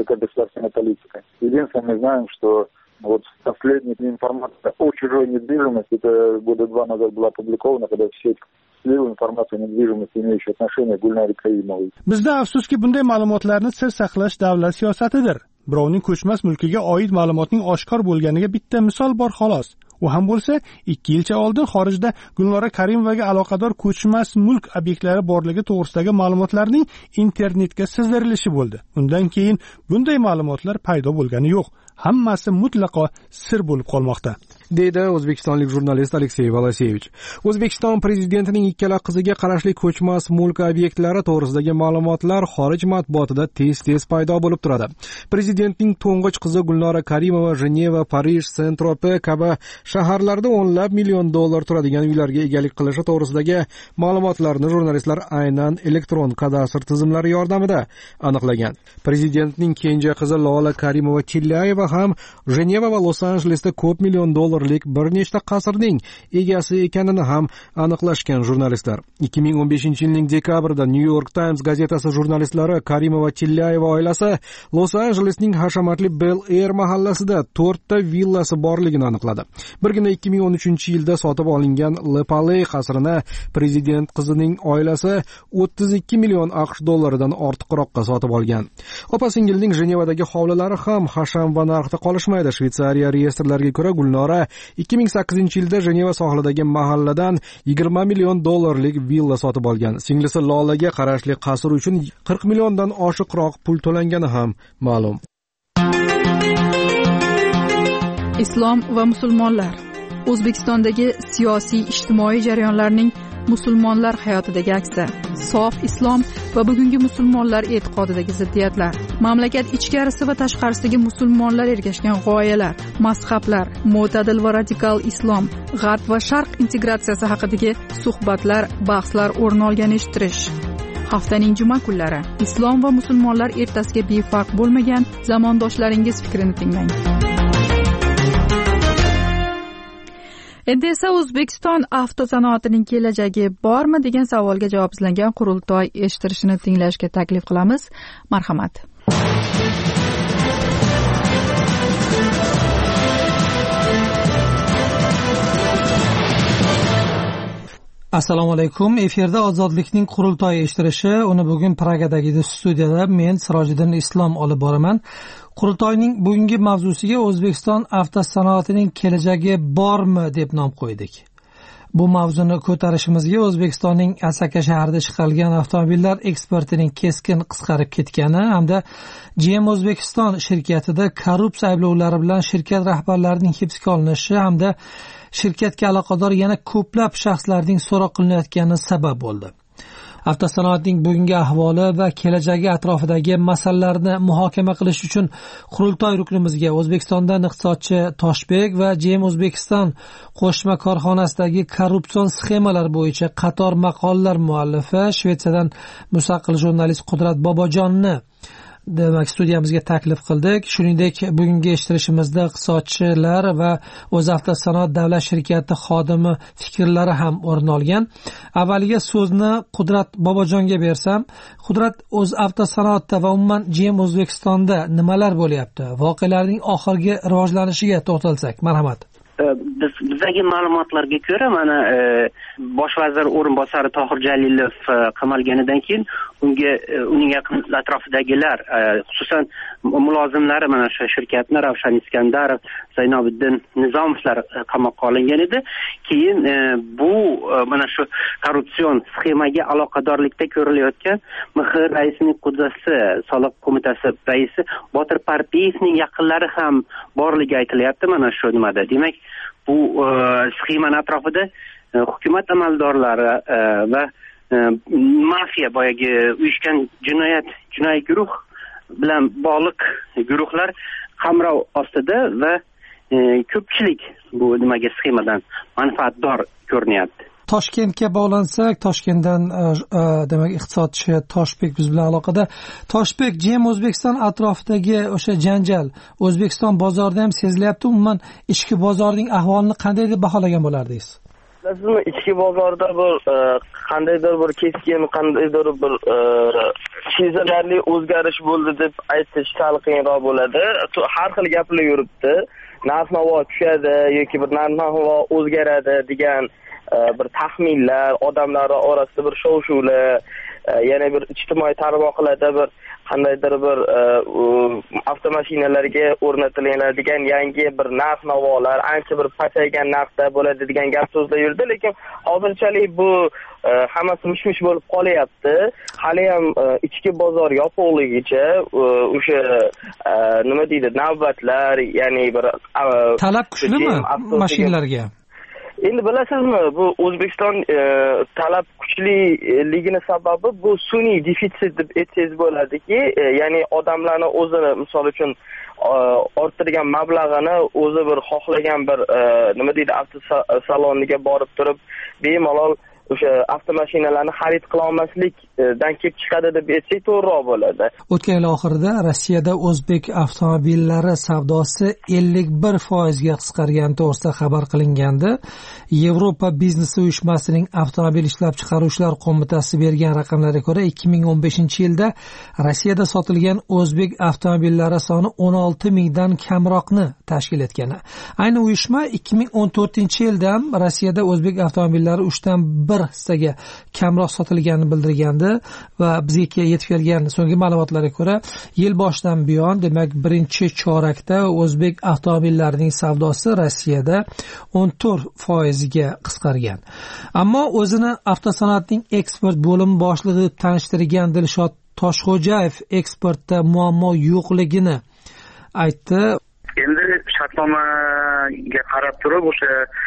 Единственное, мы знаем, что вот последняя информация о чужой недвижимости, это года 2 назад была опубликована, когда все слил информацию о недвижимости, имеющей отношение к Гульнаре Каримовой. Bizda afsuski bunday ma'lumotlarni sir saqlash davlat siyosatidir. Birovning ko'chmas mulkiga oid ma'lumotning oshkor bo'lganiga bitta misol bor xolos. U ham bo'lsa, 2 yilcha oldin xorijda Gulnora Karimovaga aloqador ko'chmas mulk obyektlari borligi to'g'risidagi ma'lumotlarning internetga sizdirilishi bo'ldi. Undan keyin bunday ma'lumotlar paydo bo'lgani yo'q. Hammasi mutlaqo sir bo'lib qolmoqda, deydi o'zbekistonlik jurnalist Aleksey Valasevich. O'zbekiston prezidentining ikkala qiziga qarashli ko'chmas mulk obyektlari to'g'risidagi ma'lumotlar xorij matbuotida tez-tez paydo bo'lib turadi. Prezidentning to'ng'ich qizi Gulnora Karimova Jeneva, Parij, Saint-Tropez kabi shaharlarda o'nlab million dollar turadigan uylarga egalik qilishi to'g'risidagi ma'lumotlarni jurnalistlar aynan elektron kadastr tizimlari yordamida aniqlagan. Prezidentning kenja qizi Lola Karimova-Tillayeva ham Jeneva va Los-Anjelesda ko'p million dollarlik bir nechta qasrning egasi ekanini ham aniqlashgan jurnalistlar. 2015-yilning dekabrida New York Times gazetasi jurnalistlari Karimova-Tillayeva oilasi Los-Anjelesning hashamatli Bel Air mahallasida 4 ta villasi borligini aniqladi. Birgina 2013-yilda sotib olingan Le Palais qasrini prezident qizining oilasi 32 million AQSh dollaridan ortiqroqqa sotib olgan. Opa-singilning Jenevadagi hovlilari ham hasham va narxda qolishmaydi. Shveysariya reyestrlariga ko'ra Gulnora 2008-yilda Jeneva sohilidagi mahalladan 20 million dollarlik villa sotib olgan. Singlisi Lolaga qarashli qasr uchun 40 milliondan oshiqroq pul to'langani ham ma'lum. Islom va musulmonlar. O'zbekistondagi siyosiy ijtimoiy jarayonlarning musulmonlar hayotidagi aksi, sof islom va bugungi musulmonlar e'tiqodidagi ziddiyatlar, mamlakat ichkarisi va tashqarisidagi musulmonlar ergashgan g'oyalar, mazhablar, mo'tadil va radikal islom, g'arb va sharq integratsiyasi haqidagi suhbatlar, bahslar o'rin olgan eshittirish. Haftaning juma kunlari islom va musulmonlar ertasiga befarq bo'lmagan zamondoshlaringiz fikrini tinglang. Endi esa O'zbekiston avtosanoatining kelajagi bormi degan savolga javob izlangan qurultoy eshittirishini tinglashga taklif qilamiz. Marhamat. Assalomu alaykum. Efirda Ozodlikning qurultoyi eshittirishi. Uni bugun Pragadagi studiyada men Sirojiddin Islom olib boraman. Qurultoyning bugungi mavzusiga O'zbekiston avtosanoatining kelajagi bormi deb nom qo'ydik. Bu mavzuni ko'tarishimizga O'zbekistonning Asaka shahrida chiqarilgan avtomobillar eksportining keskin qisqarib ketgani hamda GM O'zbekiston shirkatida korrupsiya ayblovlari bilan shirkat rahbarlarining hibsga olinishi hamda shirkatga aloqador yana ko'plab shaxslarning so'roq qilinayotgani sabab bo'ldi. Avtosanoatning bugungi ahvoli va kelajagi atrofidagi masalalarni muhokama qilish uchun qurultoy ruknimizga O'zbekistondan iqtisodchi Toshbek va GM O'zbekiston qo'shma korxonasidagi korrupsion sxemalar bo'yicha qator maqolalar muallifi Shvetsiyadan mustaqil jurnalist Qudrat Bobojonni demak studiyamizga taklif qildik. Shuningdek, bugungi eshittirishimizda iqtisodchilar va O'zavtosanoat davlat shirkati xodimi fikrlari ham o'rin olgan. Avvaliga so'zni Qudrat Bobojonga bersam, Qudrat, O'zavtosanoatda va umuman GM O'zbekistonda nimalar bo'lyapti? Voqealarning oxirgi rivojlanishiga to'xtalsak, marhamat. Bizdagi ma'lumotlarga ko'ra, mana bosh vazir o'rinbosari Tohir Jalilov qamalganidan keyin uning yaqin atrofidagilar, xususan mulozimlari mana shu shirkatni Ravshan Iskandarov, Zaynobiddin Nizomovlar qamoqqa olingan edi. Keyin bu mana shu korrupsion sxemaga aloqadorlikda ko'rilayotgan MX raisining qudasi, soliq qo'mitasi raisi Botir Partiyevning yaqinlari ham borligi aytilyapti mana shu nimada. Demak, bu sxemani atrofida hukumat amaldorlari va mafiya, boyagi uyushgan jinoiy guruh bilan bog'liq guruhlar qamrov ostida va ko'pchilik bu nimaga sxemadan manfaatdor ko'rinyapti. Toshkentga bog'lansak, Toshkentdan demak iqtisodchi Toshbek biz bilan aloqada. Toshbek, GM O'zbekiston atrofidagi o'sha janjal O'zbekiston bozorida ham sezilyapti. Umuman ichki bozorning ahvolini qanday deb baholagan bo'lardingiz? Bilasizmi, ichki bozorda bir qandaydir bir keskin, qandaydir bir sezilarli o'zgarish bo'ldi deb aytish sal qiyinroq bo'ladi. Har xil gaplar yuribdi. Narx-navo tushadi yoki bir narx-navo o'zgaradi degan bir taxminlar, odamlar orasida bir shov-shuvlar, yana bir ijtimoiy tarmoqlarda bir qandaydir bir avtomashinalarga o'rnatiladigan yangi bir narx-navolar, ancha bir pasaygan narxda bo'ladi degan gap so'zlar yurdi, lekin hozirchalik bu hammasi mish-mish bo'lib qolyapti. Hali ham ichki bozor yopiqligicha o'sha nima deydi, navbatlar, ya'ni bir talab kuchlimi mashinalarga? Endi bilasizmi, bu O'zbekiston talab kuchliligini sababi bu sun'iy defitsit deb aytsangiz bo'ladiki, ya'ni odamlarni o'zini, misol uchun orttirgan mablag'ini o'zi bir xohlagan bir nima deydi, avtosaloniga borib turib bemalol o'sha avtomashinalarni xarid qila olmaslikdan kelib chiqadi deb aytsak to'g'riroq bo'ladi. O'tgan yil oxirida Rossiyada o'zbek avtomobillari savdosi 51% ga qisqargani to'g'risida xabar qilingandi. Yevropa biznesi uyushmasining avtomobil ishlab chiqaruvchilar qo'mitasi bergan raqamlarga ko'ra 2015-yilda Rossiyada sotilgan o'zbek avtomobillari soni 16 mingdan kamroqni tashkil etgan. Ayni uyushma 2014-yilda ham Rossiyada o'zbek avtomobillari 3dan 1 hissaga kamroq sotilganini bildirgandi va bizga yetib kelgan so'nggi ma'lumotlarga ko'ra yil boshidan buyon, demak, birinchi chorakda o'zbek avtomobillarining savdosi Rossiyada 14% ga qisqargan. Ammo o'zini avtosanoatning eksport bo'limi boshlig'i deb tanishtirgan Dilshod Toshxo'jayev eksportda muammo yo'qligini aytdi. Endi shartnomaga qarab turib o'sha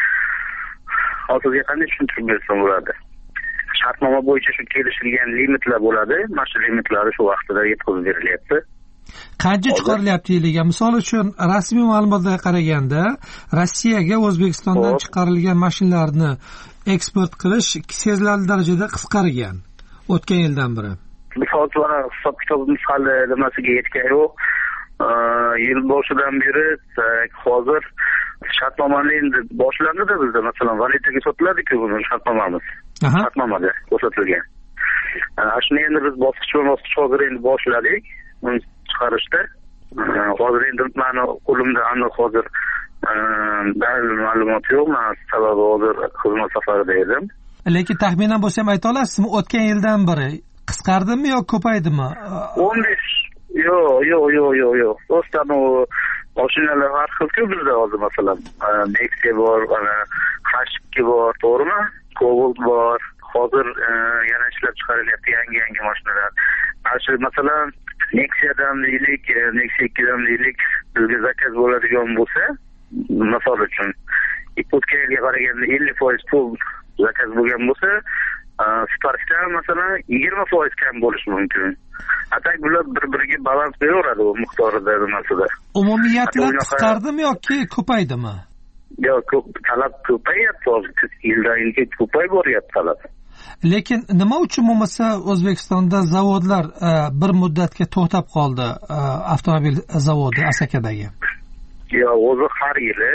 hozirga qanday tushuntirib bersam bo'ladi. Shartnoma bo'yicha shu kelishilgan limitlar bo'ladi. Mana shu limitlar shu vaqtida yetkazib berilyapti. Qancha chiqarilyapti yiliga? Misol uchun rasmiy ma'lumotlarga qaraganda Rossiyaga O'zbekistondan chiqarilgan mashinalarni eksport qilish sezilarli darajada qisqargan o'tgan yildan beri. Misol uchun hisob-kitobimiz hali nimasiga yetgan yo'q. Yil boshidan beri hozir shartnomani endi boshlandi-da bizda, masalan, valyutaga sotiladi-ku buni shartnomamiz. Shartnomada ko'rsatilgan. Shuni endi biz bosqichma-bosqich hozir endi boshladik uni chiqarishda. Hozir endi meni qo'limda aniq hozir dalil ma'lumot yo'q, sababi hozir xizmat safarida edim. lekin taxminan bo'lsa ham ayta olasizmi, o'tgan yildan beri qisqardimi yo ko'paydimi? 15 yo'q. Rostdan u mashinalar har xil-ku bizda hozir masalan Nexia bor, H2 bor, to'g'rimi? Cobalt bor. Hozir yana ishlab chiqarilyapti yangi mashinalar. Shu masalan Nexia'dan deylik, Nexia 2dan deylik, bizga zakaz bo'ladigan bo'lsa, misol uchun o'tgan yilga qaraganda 50% pul zakaz bo'lgan bo'lsa, Sparkdan masalan 20% kam bo'lishi mumkin. Atak bular bir-biriga balans beraveradi u miqdorida nimasida. Umumiyatla qisqardimi yoki ko'paydimi? Yo'q, talab ko'payapti hozir. Yildan yilga ko'payib boryapti talab. Lekin nima uchun bo'lmasa O'zbekistonda zavodlar bir muddatga to'xtab qoldi, avtomobil zavodi Asakadagi? Yo'q, o'zi har yili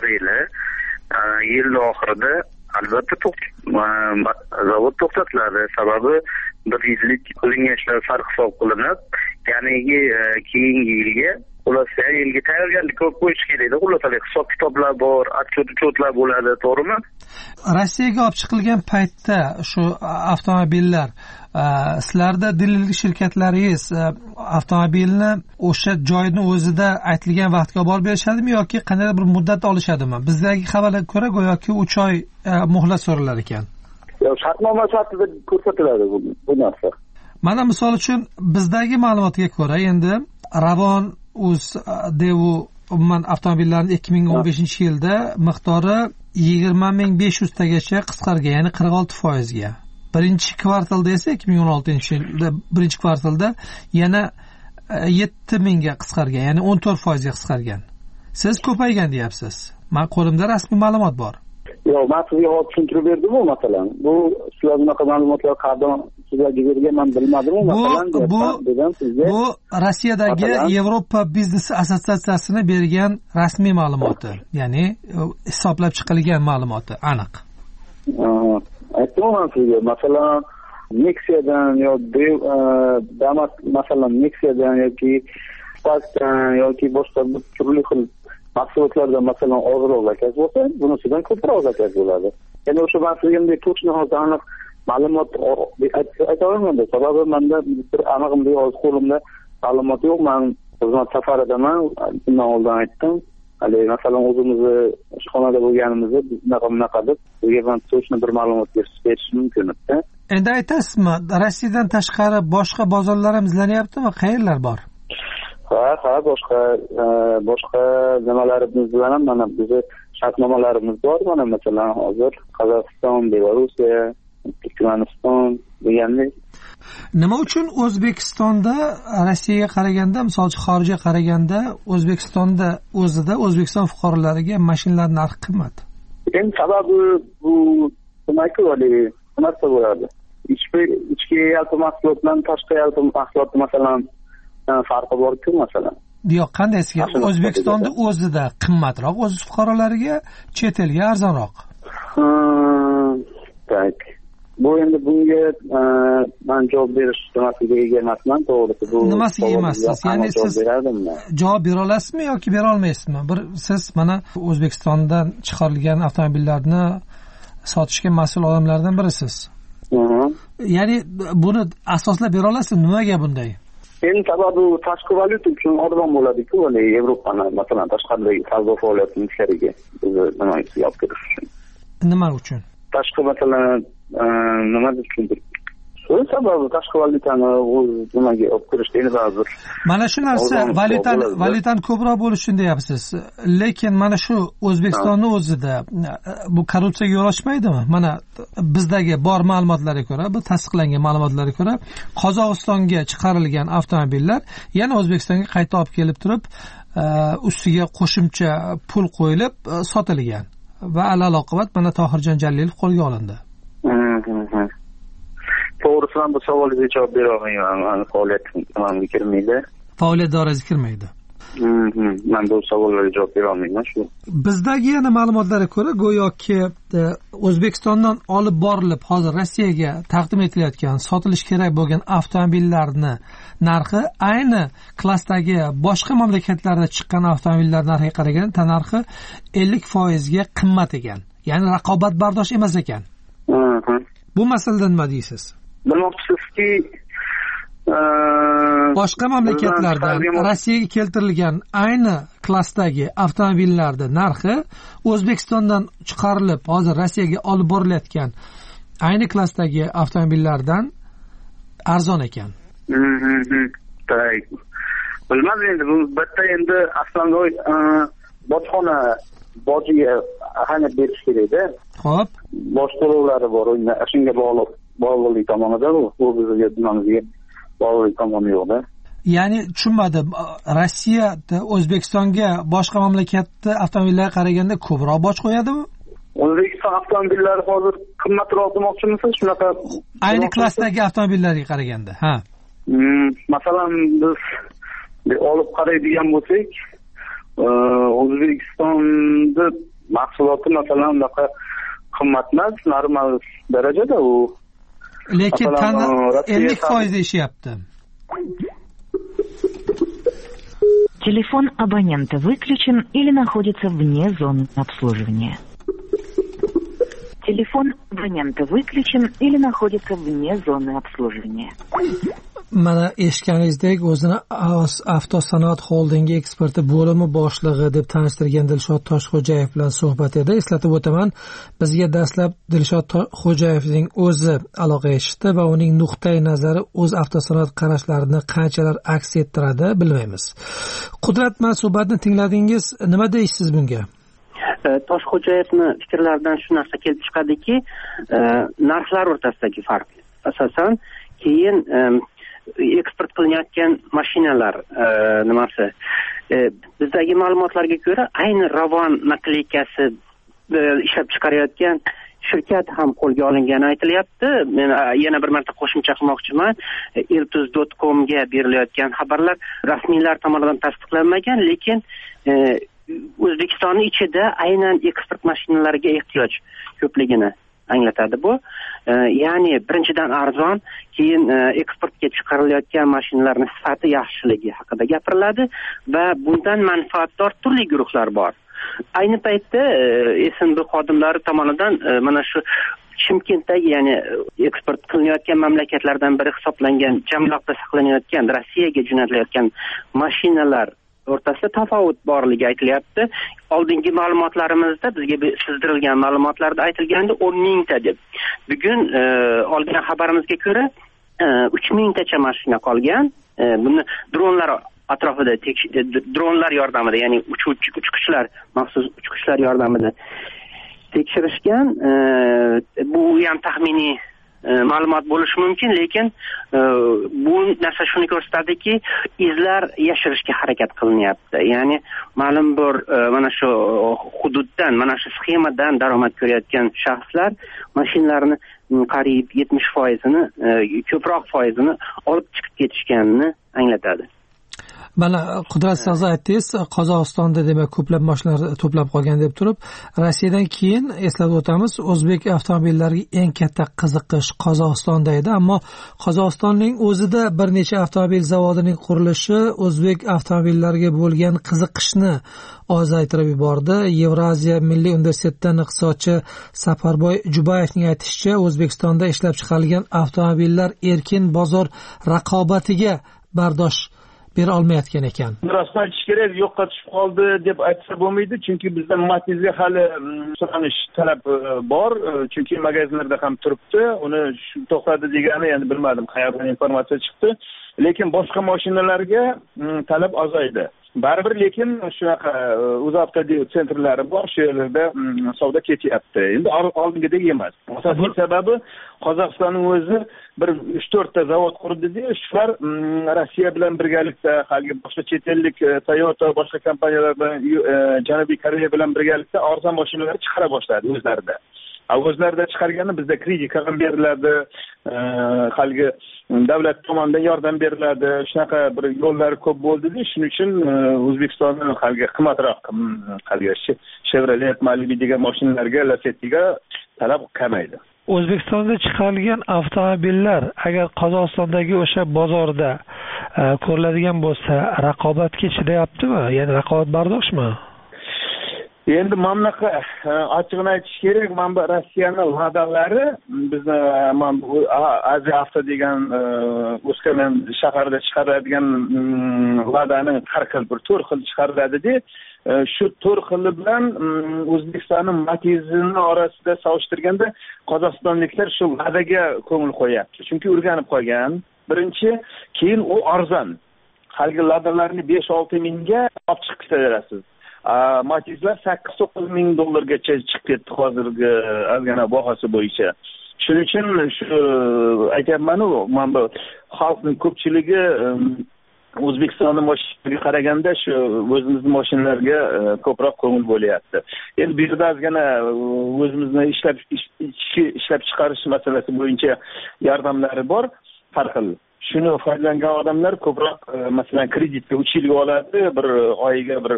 yil oxirida albatta zavod to'xtatiladi. Sababi bir yillik qilingan ishlar sarhisob qilinib, keyingi yilga yilga tayyorgarlik ko'p qo'yish kerakda. Hisob kitoblar bor, otchotlar bo'ladi, to'g'rimi? Rossiyaga olib chiqilgan paytda shu avtomobillar sizlarda dillik shirkatlaringiz avtomobilni o'sha joyni o'zida aytilgan vaqtga olib borib berishadimi yoki qanday bir muddat olishadimi? Bizdagi xabarlarga ko'ra go'yoki 3 oy muhlat so'ralar ekan. Yo'q, shartnoma asosida ko'rsatiladi bu narsa. Mana misol uchun bizdagi ma'lumotga ko'ra endi Ravon Devu umuman avtomobillarning 2015-yilda miqdori 20.500 tagacha qisqargan, ya'ni 46%ga. Birinchi kvartalda esa 2016-yilda birinchi kvartalda yana 7.000 ga qisqargan, ya'ni 14% ga qisqargan. Siz ko'paygan deyapsiz. Men qo'limda rasmiy ma'lumot bor. Yo'q, men sizga hozir tushuntirib berdim-ku, masalan. Bu sizlar bunaqa ma'lumotlar qadam sizlarga bergan, men bilmadim-ku, masalan. Bu Rossiyadagi Yevropa biznes assotsiatsiyasining bergan rasmiy ma'lumoti, ya'ni hisoblab chiqilgan ma'lumoti, aniq. Aytdim sizga, masalan, Nexia'dan masalan Nexia'dan yoki Sparkdan yoki boshqa turli xil mahsulotlardan masalan ozroq zakaz bo'lsa, bunisidan ko'proq zakaz bo'ladi. Ya'ni o'sha men sizga bunday to'g'ri hozir aniq ma'lumot ayta olmayman. Sababi menda bir aniq hozir qo'limda ma'lumot yo'q. Men xizmat safaridaman, bundan oldin aytdim. Masalan o'zimizni ishxonada bo'lganimizda bunaqa deb sizga men to'g'ri bir ma'lumot berish mumkin edi. Endi aytasizmi, Rossiyadan tashqari boshqa bozorlar ham izlanyaptimi? Qayerlar bor? Ha, boshqa nimalarimiz bilan ham mana bizni shartnomalarimiz bor. Mana masalan hozir Qozog'iston, Belorussiya, Turkmaniston degandek. Nima uchun O'zbekistonda Rossiyaga qaraganda, masalan, xorijga qaraganda O'zbekistonda o'zida O'zbekiston fuqarolariga mashinalar narxi qimmat? Endi sababi bu narsa bo'ladi. Ichki yalpi mahsulot bilan tashqi yalpi mahsulot masalan farqi bor-ku masalan. Yo'q, qandaysiga O'zbekistonda o'zida qimmatroq, o'z fuqarolariga chet elga arzonroq. Tak. Bu endi bunga men javob berish nimasiga ega emasman, to'g'risi. Bu nimasiga emassiz? Ya'ni siz javob bera olasizmi yoki bera olmaysizmi? Siz mana O'zbekistondan chiqarilgan avtomobillarni sotishga mas'ul odamlardan birisiz. Ya'ni buni asoslab bera olasizmi? Nimaga bunday? Endi sababi tashqi valyuta uchun arzon bo'ladi-ku, Yevropani masalan tashqaridagi savdo faoliyatining ishlariga nima olib kirish uchun. Nima uchun? Tashqi masalan nima deb tushuntirib? Shu sababi tashqi valyutani o'z nimaga olib kirishda endi ba'zi. Mana shu narsa valyutani ko'proq bo'lishini deyapsiz. Lekin mana shu O'zbekistonning o'zida bu korrupsiyaga yo'l ochmaydimi? Mana bizdagi bor ma'lumotlarga ko'ra, bu tasdiqlangan ma'lumotlarga ko'ra, Qozog'istonga chiqarilgan avtomobillar yana O'zbekistonga qayta olib kelib turib, ustiga qo'shimcha pul qo'yilib sotilgan. Va alaloqibat mana Tohirjon Jalilov qo'lga olindi. To'g'risi men bu savolga javob bera olmayman. Faoliyatimga kirmaydi. Faoliyat doirasiga kirmaydi. Men bu savollarga javob bera olmayman shu. Bizdagi yana ma'lumotlarga ko'ra, go'yoki O'zbekistondan olib borilib hozir Rossiyaga taqdim etilayotgan, sotilish kerak bo'lgan avtomobillarning narxi ayni klassdagi boshqa mamlakatlarda chiqqan avtomobillar narxiga qaraganda narxi 50% ga qimmat ekan. Ya'ni raqobatbardosh emas ekan. Bu masalada nima deysiz? Bilmoqchisizki, boshqa mamlakatlardan Rossiyaga keltirilgan ayni klassdagi avtomobillarning narxi O'zbekistondan chiqarilib hozir Rossiyaga olib borilayotgan ayni klassdagi avtomobillardan arzon ekan. Bilmadim endi bu bitta endi aslonoy bojxona bojiga ahamiyat berish kerak-da. Xo'p. Bosh to'lovlari bor, shunga bog'liqlik tomonida bu bizga dunimizga bog'liq tomoni yo'q-da. Ya'ni tushunmadim. Rossiya O'zbekistonga boshqa mamlakatda avtomobillarga qaraganda ko'proq boj qo'yadimi? O'zbekiston avtomobillari hozir qimmatroq demoqchimisiz? Shunaqa ayni klassdagi avtomobillarga qaraganda, ha. Masalan, biz olib qaraydigan bo'lsak, O'zbekistonda mahsuloti masalan unaqa qimmat emas, normal darajada u. Lekin 50% ishyapti. Телефон абонента выключен или находится вне зоны обслуживания. Телефон абонента выключен или находится вне зоны обслуживания. Mana eshitganingizdek, o'zini Avtosanoat Holdingi eksperti bo'limi boshlig'i deb tanishtirgan Dilshod Toshxo'jayev bilan suhbat edi. Eslatib o'taman, bizga dastlab Dilshod Xo'jayevning o'zi aloqaga chiqdi va uning nuqtai nazari o'z avtosanoat qarashlarini qanchalar aks ettiradi bilmaymiz. Qudrat, mana suhbatni tingladingiz, nima deysiz bunga? Toshxo'jayevning fikrlaridan shu narsa kelib chiqadiki, narxlar o'rtasidagi farq asosan keyin eksport qilinayotgan mashinalar nimasi bizdagi ma'lumotlarga ko'ra ayni Ravon nakleykasi ishlab chiqarayotgan shirkat ham qo'lga olingani aytilyapti. Men yana bir marta qo'shimcha qilmoqchiman. Ertuz.com'ga berilayotgan xabarlar rasmiylar tomonidan tasdiqlanmagan, lekin O'zbekistonning ichida aynan eksport mashinalariga ehtiyoj ko'pligini anglatadi bu. Ya'ni birinchidan arzon, keyin eksportga chiqarilayotgan mashinalarning sifati yaxshiligi haqida gapiriladi va bundan manfaatdor turli guruhlar bor. Ayni paytda SNB xodimlari tomonidan mana shu Chimkentdagi, ya'ni eksport qilinayotgan mamlakatlardan biri hisoblangan Jamloqda saqlanayotgan Rossiyaga jo'natilayotgan mashinalar o'rtasida tafovut borligi aytilyapti. Oldingi ma'lumotlarimizda bizga sizdirilgan ma'lumotlarda aytilgandi 10 mingta deb. Bugun olgan xabarimizga ko'ra 3 mingtacha mashina qolgan. Buni dronlar atrofida dronlar yordamida, ya'ni uchuvchilar, maxsus uchuvchilar yordamida tekshirishgan. Bu ham taxminiy ma'lumot bo'lishi mumkin, lekin bu narsa shuni ko'rsatadiki, izlar yashirishga harakat qilinyapti. Ya'ni ma'lum bir mana shu hududdan, mana shu sxemadan daromad ko'rayotgan shaxslar mashinalarni qariyb 70%ni, ko'proq foizini olib chiqib ketishganini anglatadi. Mana Qudrat siz aytdingiz, Qozog'istonda demak ko'plab mashinalar to'plab qolgan deb turib, Rossiyadan keyin eslatib o'tamiz, o'zbek avtomobillariga eng katta qiziqish Qozog'istonda edi, ammo Qozog'istonning o'zida bir necha avtomobil zavodining qurilishi o'zbek avtomobillariga bo'lgan qiziqishni ozaytirib yubordi. Yevraziya Milliy universitetidan iqtisodchi Safarboy Jubayevning aytishicha, O'zbekistonda ishlab chiqarilgan avtomobillar erkin bozor raqobatiga bardosh bera olmayotgan ekan. Rostdan aytish kerak, yo'qqa tushib qoldi deb aytsa bo'lmaydi, chunki bizda Matizga hali so'ranish talab bor, chunki magazinlarda ham turibdi. Uni to'xtadi degani, endi bilmadim qayerdan informatsiya chiqdi, lekin boshqa mashinalarga talab ozaydi. Baribir lekin shunaqa UzAvto sentrlari bor, shu yerlarda savdo ketyapti. Endi oldingidek emas. Asosiy sababi Qozog'istonning o'zi bir 3-4 ta zavod qurdi-da, shular Rossiya bilan birgalikda, hali boshqa chet ellik Toyota, boshqa kompaniyalar bilan Janubiy Koreya bilan birgalikda arzon mashinalar chiqara boshladi o'zlarida. O'zlarida chiqarganda bizda kredit ham beriladi, hali davlat tomonidan yordam beriladi. Shunaqa bir yo'llar ko'p bo'ldi-da, shuning uchun O'zbekistonning hali qimmatroq Chevrolet Malibu degan mashinalarga, Lacetti'ga talab kamaydi. O'zbekistonda chiqarilgan avtomobillar agar Qozog'istondagi o'sha bozorda ko'riladigan bo'lsa, raqobatga chidayaptimi? Ya'ni raqobatbardoshmi? endi mana bunaqa ochig'ini aytish kerak, mana bu Rossiyani ladalari bizni mana bu Aziavto degan O'zkamen shaharida chiqariladigan ladaning har xil bir 4 xil chiqariladi-da. Shu 4 xili bilan O'zbekistonning Matizini orasida solishtirganda qozog'istonliklar shu ladaga ko'ngil qo'yapti. Chunki o'rganib qolgan. Birinchi, keyin u arzon. Haligi ladalarni 5-6 mingga olib chiqib ketaverasiz. Matizlar $8-9 ming dollargacha chiqib ketdi hozirgi ozgina bahosi bo'yicha. Shuning uchun shu aytayapman-ku, mana bu xalqning ko'pchiligi O'zbekistonning mashinalariga qaraganda shu o'zimizning mashinalarga ko'proq ko'ngil bo'lyapti. Endi bu yerda ozgina o'zimizni ishlab chiqarish masalasi bo'yicha yordamlari bor, har xil. Shuni foydalangan odamlar ko'proq masalan kreditga 3 yilga oladi, bir oyiga bir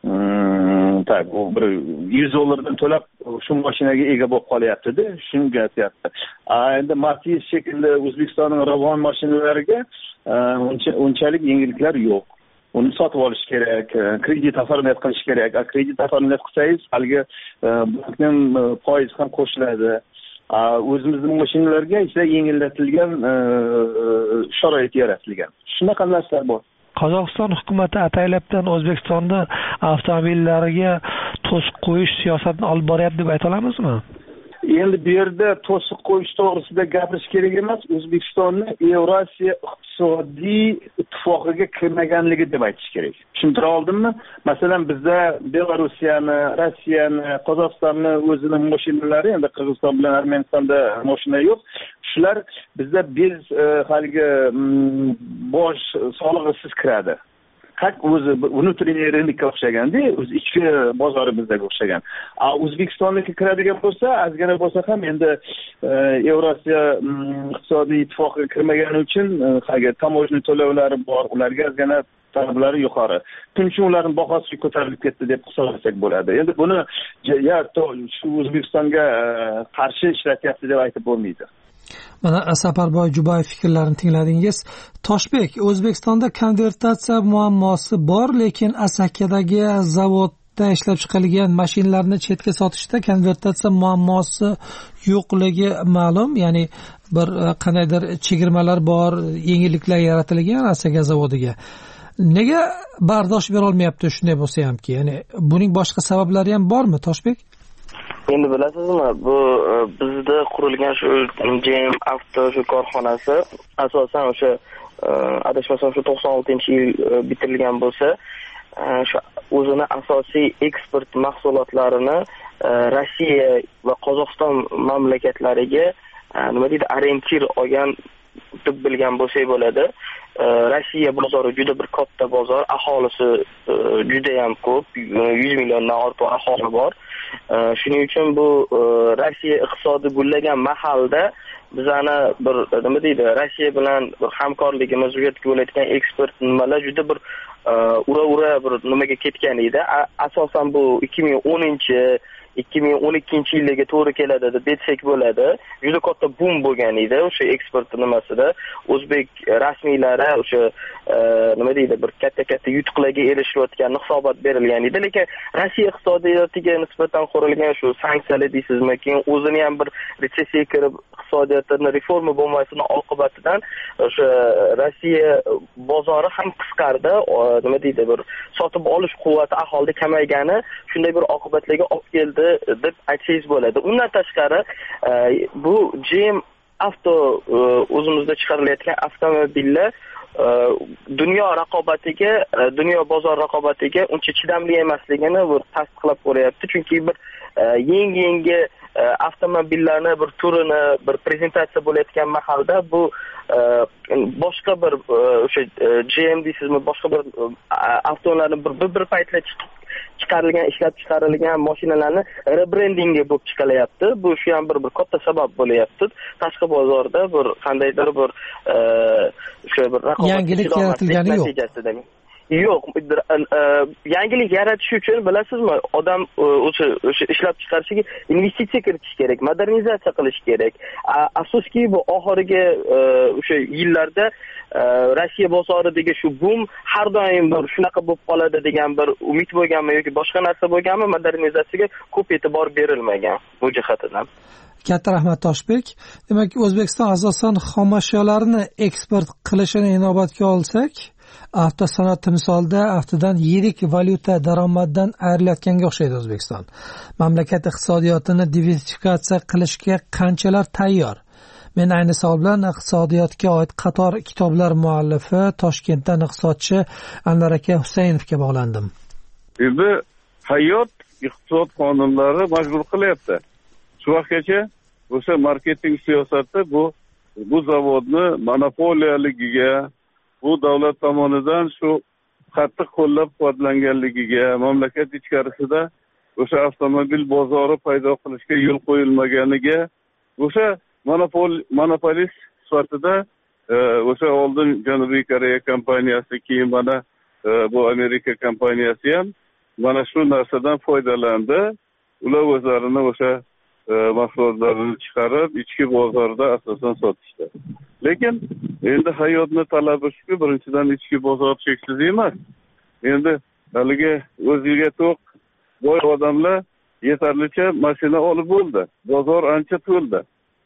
$100 to'lab shu mashinaga ega bo'lib qolyapti-da, shunga aytyapti. Endi Matiz shekilli O'zbekistonning Ravon mashinalariga unchalik yengilliklar yo'q. Uni sotib olish kerak, kredit oformlab qilish kerak. Kredit oformlab qilsangiz, haligi bankning foizi ham qo'shiladi. O'zimizning mashinalarga ichida yengillatilgan sharoit yaratilgan. Shunaqa narsalar bor. Qozog'iston hukumati ataylabdan O'zbekistonda avtomobillariga to'siq qo'yish siyosatini olib boryapti deb ayta olamizmi? Endi bu yerda to'siq qo'yish to'g'risida gapirish kerak emas, O'zbekistonni Yevrosiyo iqtisodiy ittifoqiga kirmaganligi deb aytish kerak. Tushuntira oldimmi? Masalan, bizda Belarusiyani, Rossiyani, Qozog'istonni o'zining mashinalari, endi Qirg'iziston bilan Armanistonda mashina yo'q. Shular bizda biz haligi bosh solig'isiz kiradi. Haq o'zi внутренний rynokka o'xshaganda, o'z ichki bozorimizga o'xshagan. O'zbekistonniki kiradigan bo'lsa, ozgina bo'lsa ham endi Yevrosiyo iqtisodiy ittifoqiga kirmagani uchun hali tamojniy to'lovlari bor, ularga ozgina talablari yuqori. Shuning uchun ularning bahosi ko'tarilib ketdi deb hisoblasak bo'ladi. Endi buni shu O'zbekistonga qarshi ishlatyapti deb aytib bo'lmaydi. Mana Saparboy Jubayev fikrlarini tingladingiz. Toshbek, O'zbekistonda konvertatsiya muammosi bor, lekin Asakadagi zavodda ishlab chiqarilgan mashinalarni chetga sotishda konvertatsiya muammosi yo'qligi ma'lum, ya'ni bir qandaydir chegirmalar bor, yengilliklar yaratilgan Asaka zavodiga. Nega bardosh bera olmayapti shunday bo'lsa hamki? Ya'ni buning boshqa sabablari ham bormi, Toshbek? Endi bilasizmi, bu bizda qurilgan shu GM Auto shu korxonasi asosan o'sha adashmasam shu 96-yil bitirilgan bo'lsa, shu o'zini asosiy eksport mahsulotlarini Rossiya va Qozog'iston mamlakatlariga nima deydi, orientir olgan deb bilgan bo'lsak bo'ladi. Rossiya bozori juda bir katta bozor, aholisi juda ham ko'p, 100 milliondan ortiq aholi bor. Shuning uchun bu Rossiya iqtisodi gullagan mahalda bizani bir nima deydi, Rossiya bilan hamkorligimiz, vujudga bo'layotgan eksport nimalar juda bir ura bir nimaga ketgan edi. Asosan bu 2012-yilga to'g'ri keladi deb aytsak bo'ladi. Juda katta boom bo'lgan edi o'sha eksport nimasida. O'zbek rasmiylari o'sha nima deydi, bir katta yutuqlarga erishayotgan hisobot berilgan edi, lekin Rossiya iqtisodiyotiga nisbatan qurilgan shu sanksiyalar deysizmi, keyin o'zini ham bir retsessiyaga kirib iqtisodiyotini reforma bo'lmasini oqibatidan o'sha Rossiya bozori ham qisqardi, nima deydi, bir sotib olish quvvati aholida kamaygani shunday bir oqibatlarga olib keldi deb aytsangiz bo'ladi. Undan tashqari bu GM Auto o'zimizda chiqarilayotgan avtomobillar dunyo bozor raqobatiga uncha chidamli emasligini bir tasdiqlab qo'yapti. Chunki bir yangi avtomobillarni bir turini bir prezentatsiya bo'layotgan mahalda bu boshqa bir o'sha GM deysizmi, boshqa bir avtomobillarni bir paytlar chiqarilgan, ishlab chiqarilgan mashinalarni rebrandingi bo'lib chiqilyapti. Bu shu ham bir katta sabab bo'lyapti. Tashqi bozorda bir qandaydir bir o'sha bir raqobat yangilik yaratilgani yo'q. yo'q, yangilik yaratish uchun bilasizmi, odam o'sha ishlab chiqarishiga investitsiya kiritish kerak, modernizatsiya qilish kerak. Afsuski bu oxirgi o'sha yillarda Rossiya bozoridagi shu boom har doim bir shunaqa bo'lib qoladi degan bir umid bo'lganmi yoki boshqa narsa bo'lganmi, modernizatsiyaga ko'p e'tibor berilmagan bu jihatidan. Katta rahmat Toshbek. Demak, O'zbekiston asosan xom ashyolarni eksport qilishini inobatga olsak, avtosanoat timsolida aftidan yirik valyuta daromadidan ayrilayotganga o'xshaydi O'zbekiston. Mamlakat iqtisodiyotini diversifikatsiya qilishga qanchalar tayyor? Men ayni savol bilan iqtisodiyotga oid qator kitoblar muallifi Toshkentdan iqtisodchi Anvar aka Husaynovga bog'landim. Endi hayot iqtisod qonunlari majbur qilyapti. Shu vaqtgacha o'sha marketing siyosati bu zavodni monopoliyaligiga, bu davlat tomonidan shu qattiq qo'llab-quvvatlanganligiga, mamlakat ichkarisida o'sha avtomobil bozori paydo qilishga yo'l qo'yilmaganiga, o'sha monopolist sifatida o'sha oldin Janubiy Koreya kompaniyasi, keyin mana bu Amerika kompaniyasi ham mana shu narsadan foydalandi. Ular o'zlarini o'sha mahsulotlarini chiqarib, ichki bozorda asosan sotishdi. Lekin endi hayotni talabi shuki, birinchidan ichki bozor cheksiz emas. Endi haligi o'ziga to'q boy odamlar yetarlicha mashina olib bo'ldi. Bozor ancha to'ldi.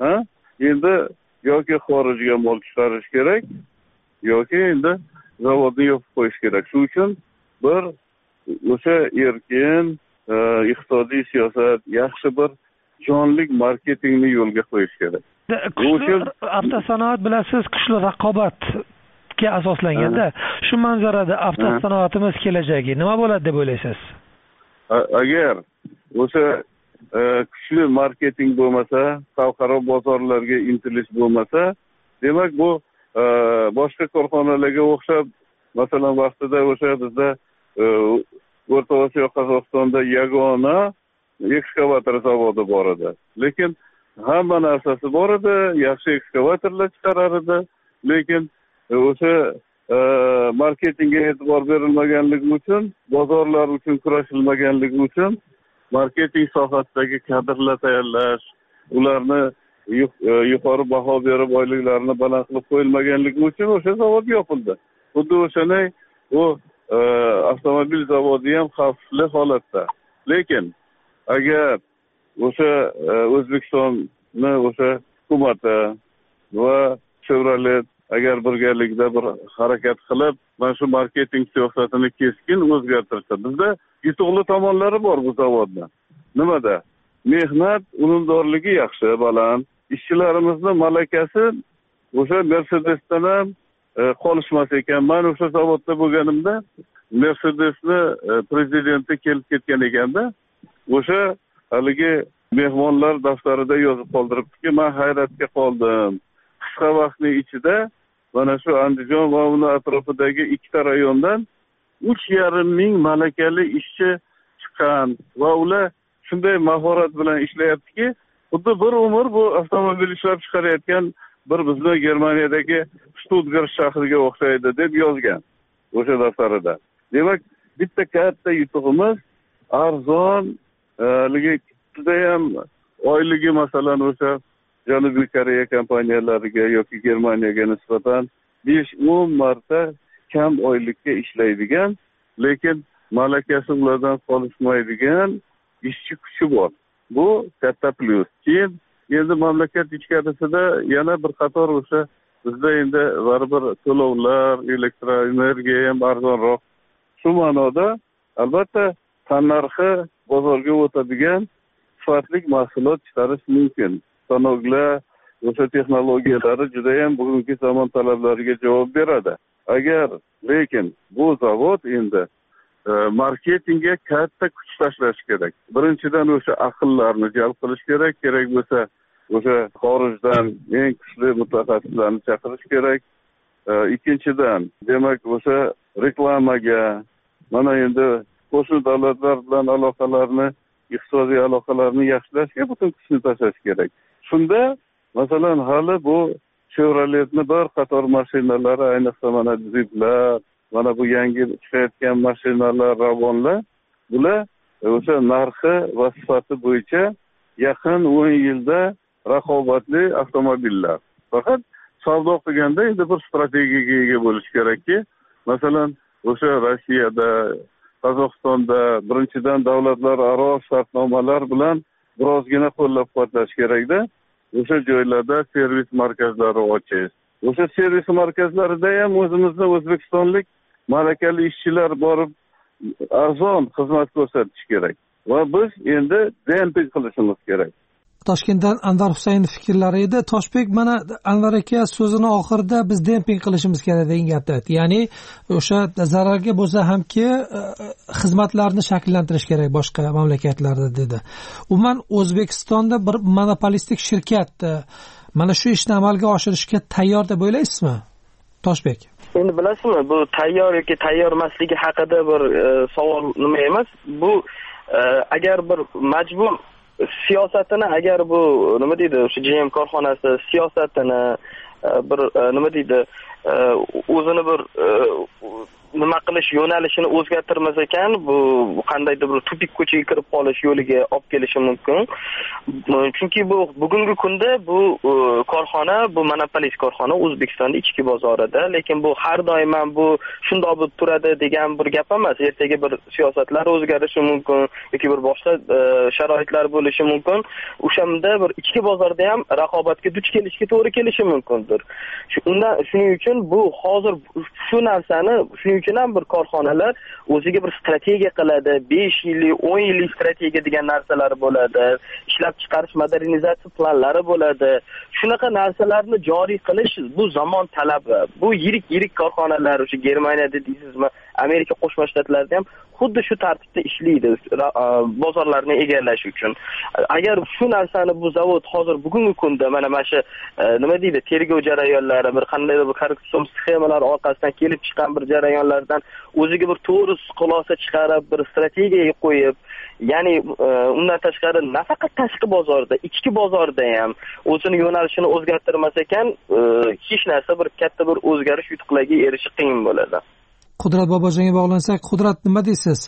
Endi yoki xorijga mol chiqarish kerak, yoki endi zavodni yopib qo'yish kerak. Shuning uchun bir o'sha erkin iqtisodiy siyosat, yaxshi bir jonlik marketingni yo'lga qo'yish kerak. Kuchli avtosanoat bilasiz, kuchli raqobatga asoslanganda, shu manzarada avtosanoatimiz kelajagi nima bo'ladi deb o'ylaysiz? Agar o'sha kuchli marketing bo'lmasa, xalqaro bozorlarga intilish bo'lmasa, demak bu boshqa korxonalarga o'xshab, masalan vaqtida o'sha bizda O'rta Osiyo Qozog'istonda yagona ekskavator zavodi bor edi. Lekin hamma narsasi bor edi, yaxshi ekskavatorlar chiqarar edi, lekin o'sha marketingga e'tibor berilmaganligi uchun, bozorlar uchun kurashilmaganligi uchun marketing sohasidagi kadrlar tayyorlash, ularni yuqori baho berib oyliklarini baland qilib qo'yilmaganligi uchun o'sha zavod yopildi. Xuddi o'shanday u avtomobil zavodi ham xavfli holatda. Lekin agar o'sha O'zbekistonni o'sha hukumati va Chevrolet agar birgalikda bir harakat qilib, mana shu marketing siyosatini keskin o'zgartirsa, bizda yutuqli tomonlari bor bu zavodda. Nimada? Mehnat unumdorligi yaxshi, baland. Ishchilarimizning malakasi o'sha Mercedesdan ham qolishmas ekan. Men o'sha zavodda bo'lganimda Mercedesni prezidenti kelib ketgan ekanda, o'sha haligi mehmonlar daftarida yozib qoldiribdiki, men hayratga qoldim. Qisqa vaqtning ichida mana shu Andijon va uni atrofidagi ikkita rayondan 3,5 ming malakali ishchi chiqqan va ular shunday mahorat bilan ishlayaptiki, xuddi bir umr bu avtomobil ishlab chiqarayotgan bir bizni Germaniyadagi Stuttgart shahriga o'xshaydi deb yozgan o'sha daftarida. Demak, bitta katta yutug'imiz arzon, juda ham oyligi masalan o'sha Janubiy Koreya kompaniyalariga yoki Germaniyaga nisbatan 5-10 marta kam oylikka ishlaydigan, lekin malakasi ulardan qolishmaydigan ishchi kuchi bor. Bu katta plyus. Keyin endi mamlakat ichkarisida yana bir qator o'sha bizda endi baribir to'lovlar, elektroenergiya ham arzonroq. Shu ma'noda albatta tannarxi bozorga o'tadigan sifatli mahsulot chiqarish mumkin. Stanoklar, o'sha texnologiyalari juda ham bugungi zamon talablariga javob beradi. Agar lekin bu zavod endi marketingga katta kuch tashlash kerak. Birinchidan o'sha aqllarni jalb qilish kerak, kerak bo'lsa o'sha xorijdan eng kuchli mutaxassislarni chaqirish kerak. Ikkinchidan, demak o'sha reklamaga, mana endi qo'shni davlatlar bilan aloqalarni, iqtisodiy aloqalarni yaxshilashga butun kuchni tashlash kerak. Shunda masalan hali bu Chevroletni bir qator mashinalari, ayniqsa mana Jeeplar, mana bu yangi chiqayotgan mashinalar, Ravonlar, bular o'sha narxi va sifati bo'yicha yaqin 10 yilda raqobatli avtomobillar. Faqat savdo qilganda endi bir strategiyaga ega bo'lish kerakki, masalan, o'sha Rossiyada, Qozog'istonda birinchidan davlatlararo shartnomalar bilan birozgina qo'llab-quvvatlash kerakda. O'sha joylarda servis markazlari ochish. O'sha servis markazlarida ham o'zimizda o'zbekistonlik malakali ishchilar borib arzon xizmat ko'rsatish kerak. Va biz endi demping qilishimiz kerak. Toshkentdan Anvar Husaynov fikrlari edi. Toshbek, mana Anvar aka so'zini oxirida biz demping qilishimiz kerak degan gapni aytdi. Ya'ni o'sha zararga bo'lsa hamki xizmatlarni shakllantirish kerak boshqa mamlakatlarda dedi. Umuman O'zbekistonda bir monopolistik shirkat mana shu ishni amalga oshirishga tayyor deb o'ylaysizmi? Toshbek. Endi bilasizmi, bu tayyor yoki tayyor emasligi haqida bir savol nima emas. Bu agar bir majbur siyosatini, agar bu nima deydi, o'sha GM korxonasi siyosatini bir nima deydi, o'zini bir nima qilish yo'nalishini o'zgartirmas ekan, bu qandaydir bir tupik ko'chaga kirib qolish yo'liga olib kelishi mumkin. Chunki bu bugungi kunda bu korxona, bu monopolist korxona O'zbekistonda ichki bozorida, lekin bu har doim ham bu shundoq bo'lib turadi degan bir gap emas. Ertaga bir siyosatlar o'zgarishi mumkin yoki bir boshqa sharoitlar bo'lishi mumkin. O'shanda bir ichki bozorda ham raqobatga duch kelishga to'g'ri kelishi mumkindir. Shuning uchun bu hozir shu narsani, shuning uchun ham bir korxonalar o'ziga bir strategiya qiladi, 5 yillik, 10 yillik strategiya degan narsalar bo'ladi, ishlab chiqarish modernizatsiya planlari bo'ladi. Shunaqa narsalarni joriy qilish bu zamon talabi. Bu yirik korxonalar, o'sha Germaniyada deysizmi, Amerika Qo'shma Shtatlarida ham xuddi shu tartibda ishlaydi bozorlarni egallash uchun. Agar shu narsani bu zavod hozir bugungi kunda mana shu nima deydi, tergov jarayonlari, bir qandaydir bir korrupsion sxemalar orqasidan kelib chiqqan bir jarayonlardan o'ziga bir to'g'ri xulosa chiqarib, bir strategiya qo'yib, ya'ni undan tashqari nafaqat tashqi bozorda, ichki bozorda ham o'zini yo'nalishini o'zgartirmas ekan, hech narsa bir katta bir o'zgarish, yutuqlarga erishish qiyin bo'ladi. Qudrat Bobojonga bog'lansak, Qudrat, nima deysiz?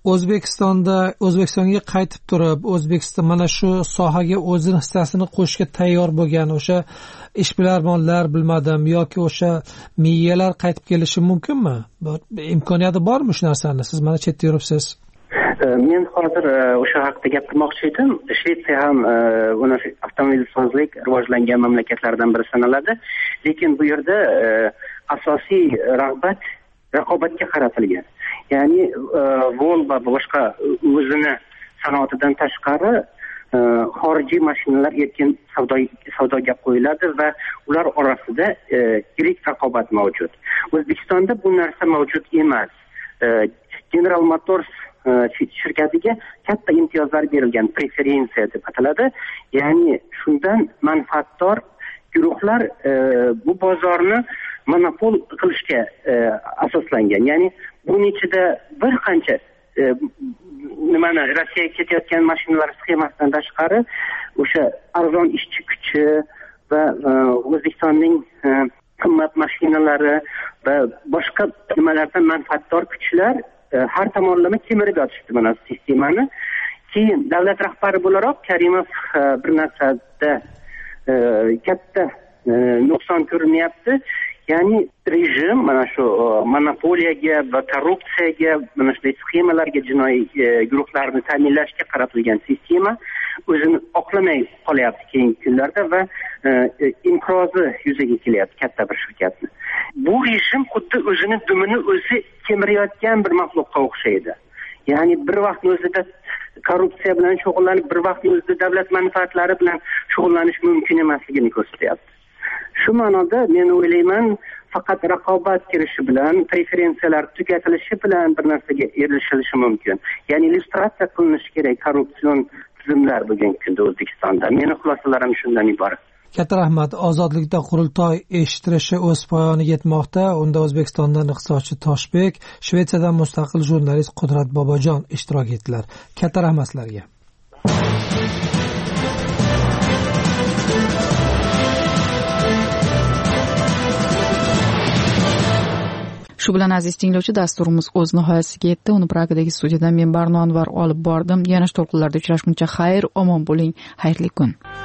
O'zbekistonga qaytib turib, O'zbekiston mana shu sohaga o'zini hissasini qo'shishga tayyor bo'lgan o'sha ishbilarmonlar, bilmadim, yoki o'sha miyalar qaytib kelishi mumkinmi? Imkoniyati bormi shu narsani? Siz mana chetda yuribsiz. Men hozir o'sha haqida gapirmoqchi edim. Shvetsiya ham avtomobilsozlik rivojlangan mamlakatlardan biri sanaladi, lekin bu yerda asosiy rag'bat raqobatga qaratilgan. Ya'ni Volvo boshqa o'zini sanoatidan tashqari xorijiy mashinalar erkin savdoga qo'yiladi va ular orasida yirik raqobat mavjud. O'zbekistonda bu narsa mavjud emas. General Motors shirkatiga katta imtiyozlar berilgan, preferensiya deb ataladi. Ya'ni shundan manfaatdor guruhlar bu bozorni monopol qilishga asoslangan. Ya'ni buning ichida bir qancha Rossiyaga ketayotgan mashinalar sxemasidan tashqari o'sha arzon ishchi kuchi va O'zbekistonning qimmat mashinalari va boshqa nimalardan manfaatdor kuchlar har tomonlama kemirib yotishdi mana sistemani. Keyin davlat rahbari bo'laroq Karimov bir narsada katta nuqson ko'rinyapti. Ya'ni rejim mana shu monopoliyaga va korrupsiyaga, mana shunday sxemalarga, jinoiy guruhlarni ta'minlashga qaratilgan sistema o'zini oqlamay qolyapti keyingi kunlarda va inqirozi yuzaga kelyapti katta bir shirkatni. Bu rejim xuddi o'zini dumini o'zi kemirayotgan bir maxluqqa o'xshaydi. Ya'ni bir vaqtning o'zida korrupsiya bilan shug'ullanib, bir vaqtning o'zida davlat manfaatlari bilan shug'ullanish mumkin emasligini ko'rsatyapti. Shu ma'noda men o'ylayman, faqat raqobat kirishi bilan, preferensiyalar tugatilishi bilan bir narsaga erishilishi mumkin. Ya'ni illyustratsiya qilinishi kerak korrupsion tizimlar bugungi kunda O'zbekistonda. Meni xulosalarim shundan iborat. Katta rahmat. Ozodlikda qurultoy eshittirishi o'z poyoniga yetmoqda. Unda O'zbekistondan iqtisodchi Toshbek, Shvetsiyadan mustaqil jurnalist Qudrat Bobojon ishtirok etdilar. Katta rahmat sizlarga. Shu bilan aziz tinglovchi, dasturimiz o'z nihoyasiga yetdi. Uni Pragadagi studiyadan men Barno Anvar olib bordim. Yana to'lqinlarda uchrashguncha xayr, omon bo'ling, xayrli kun.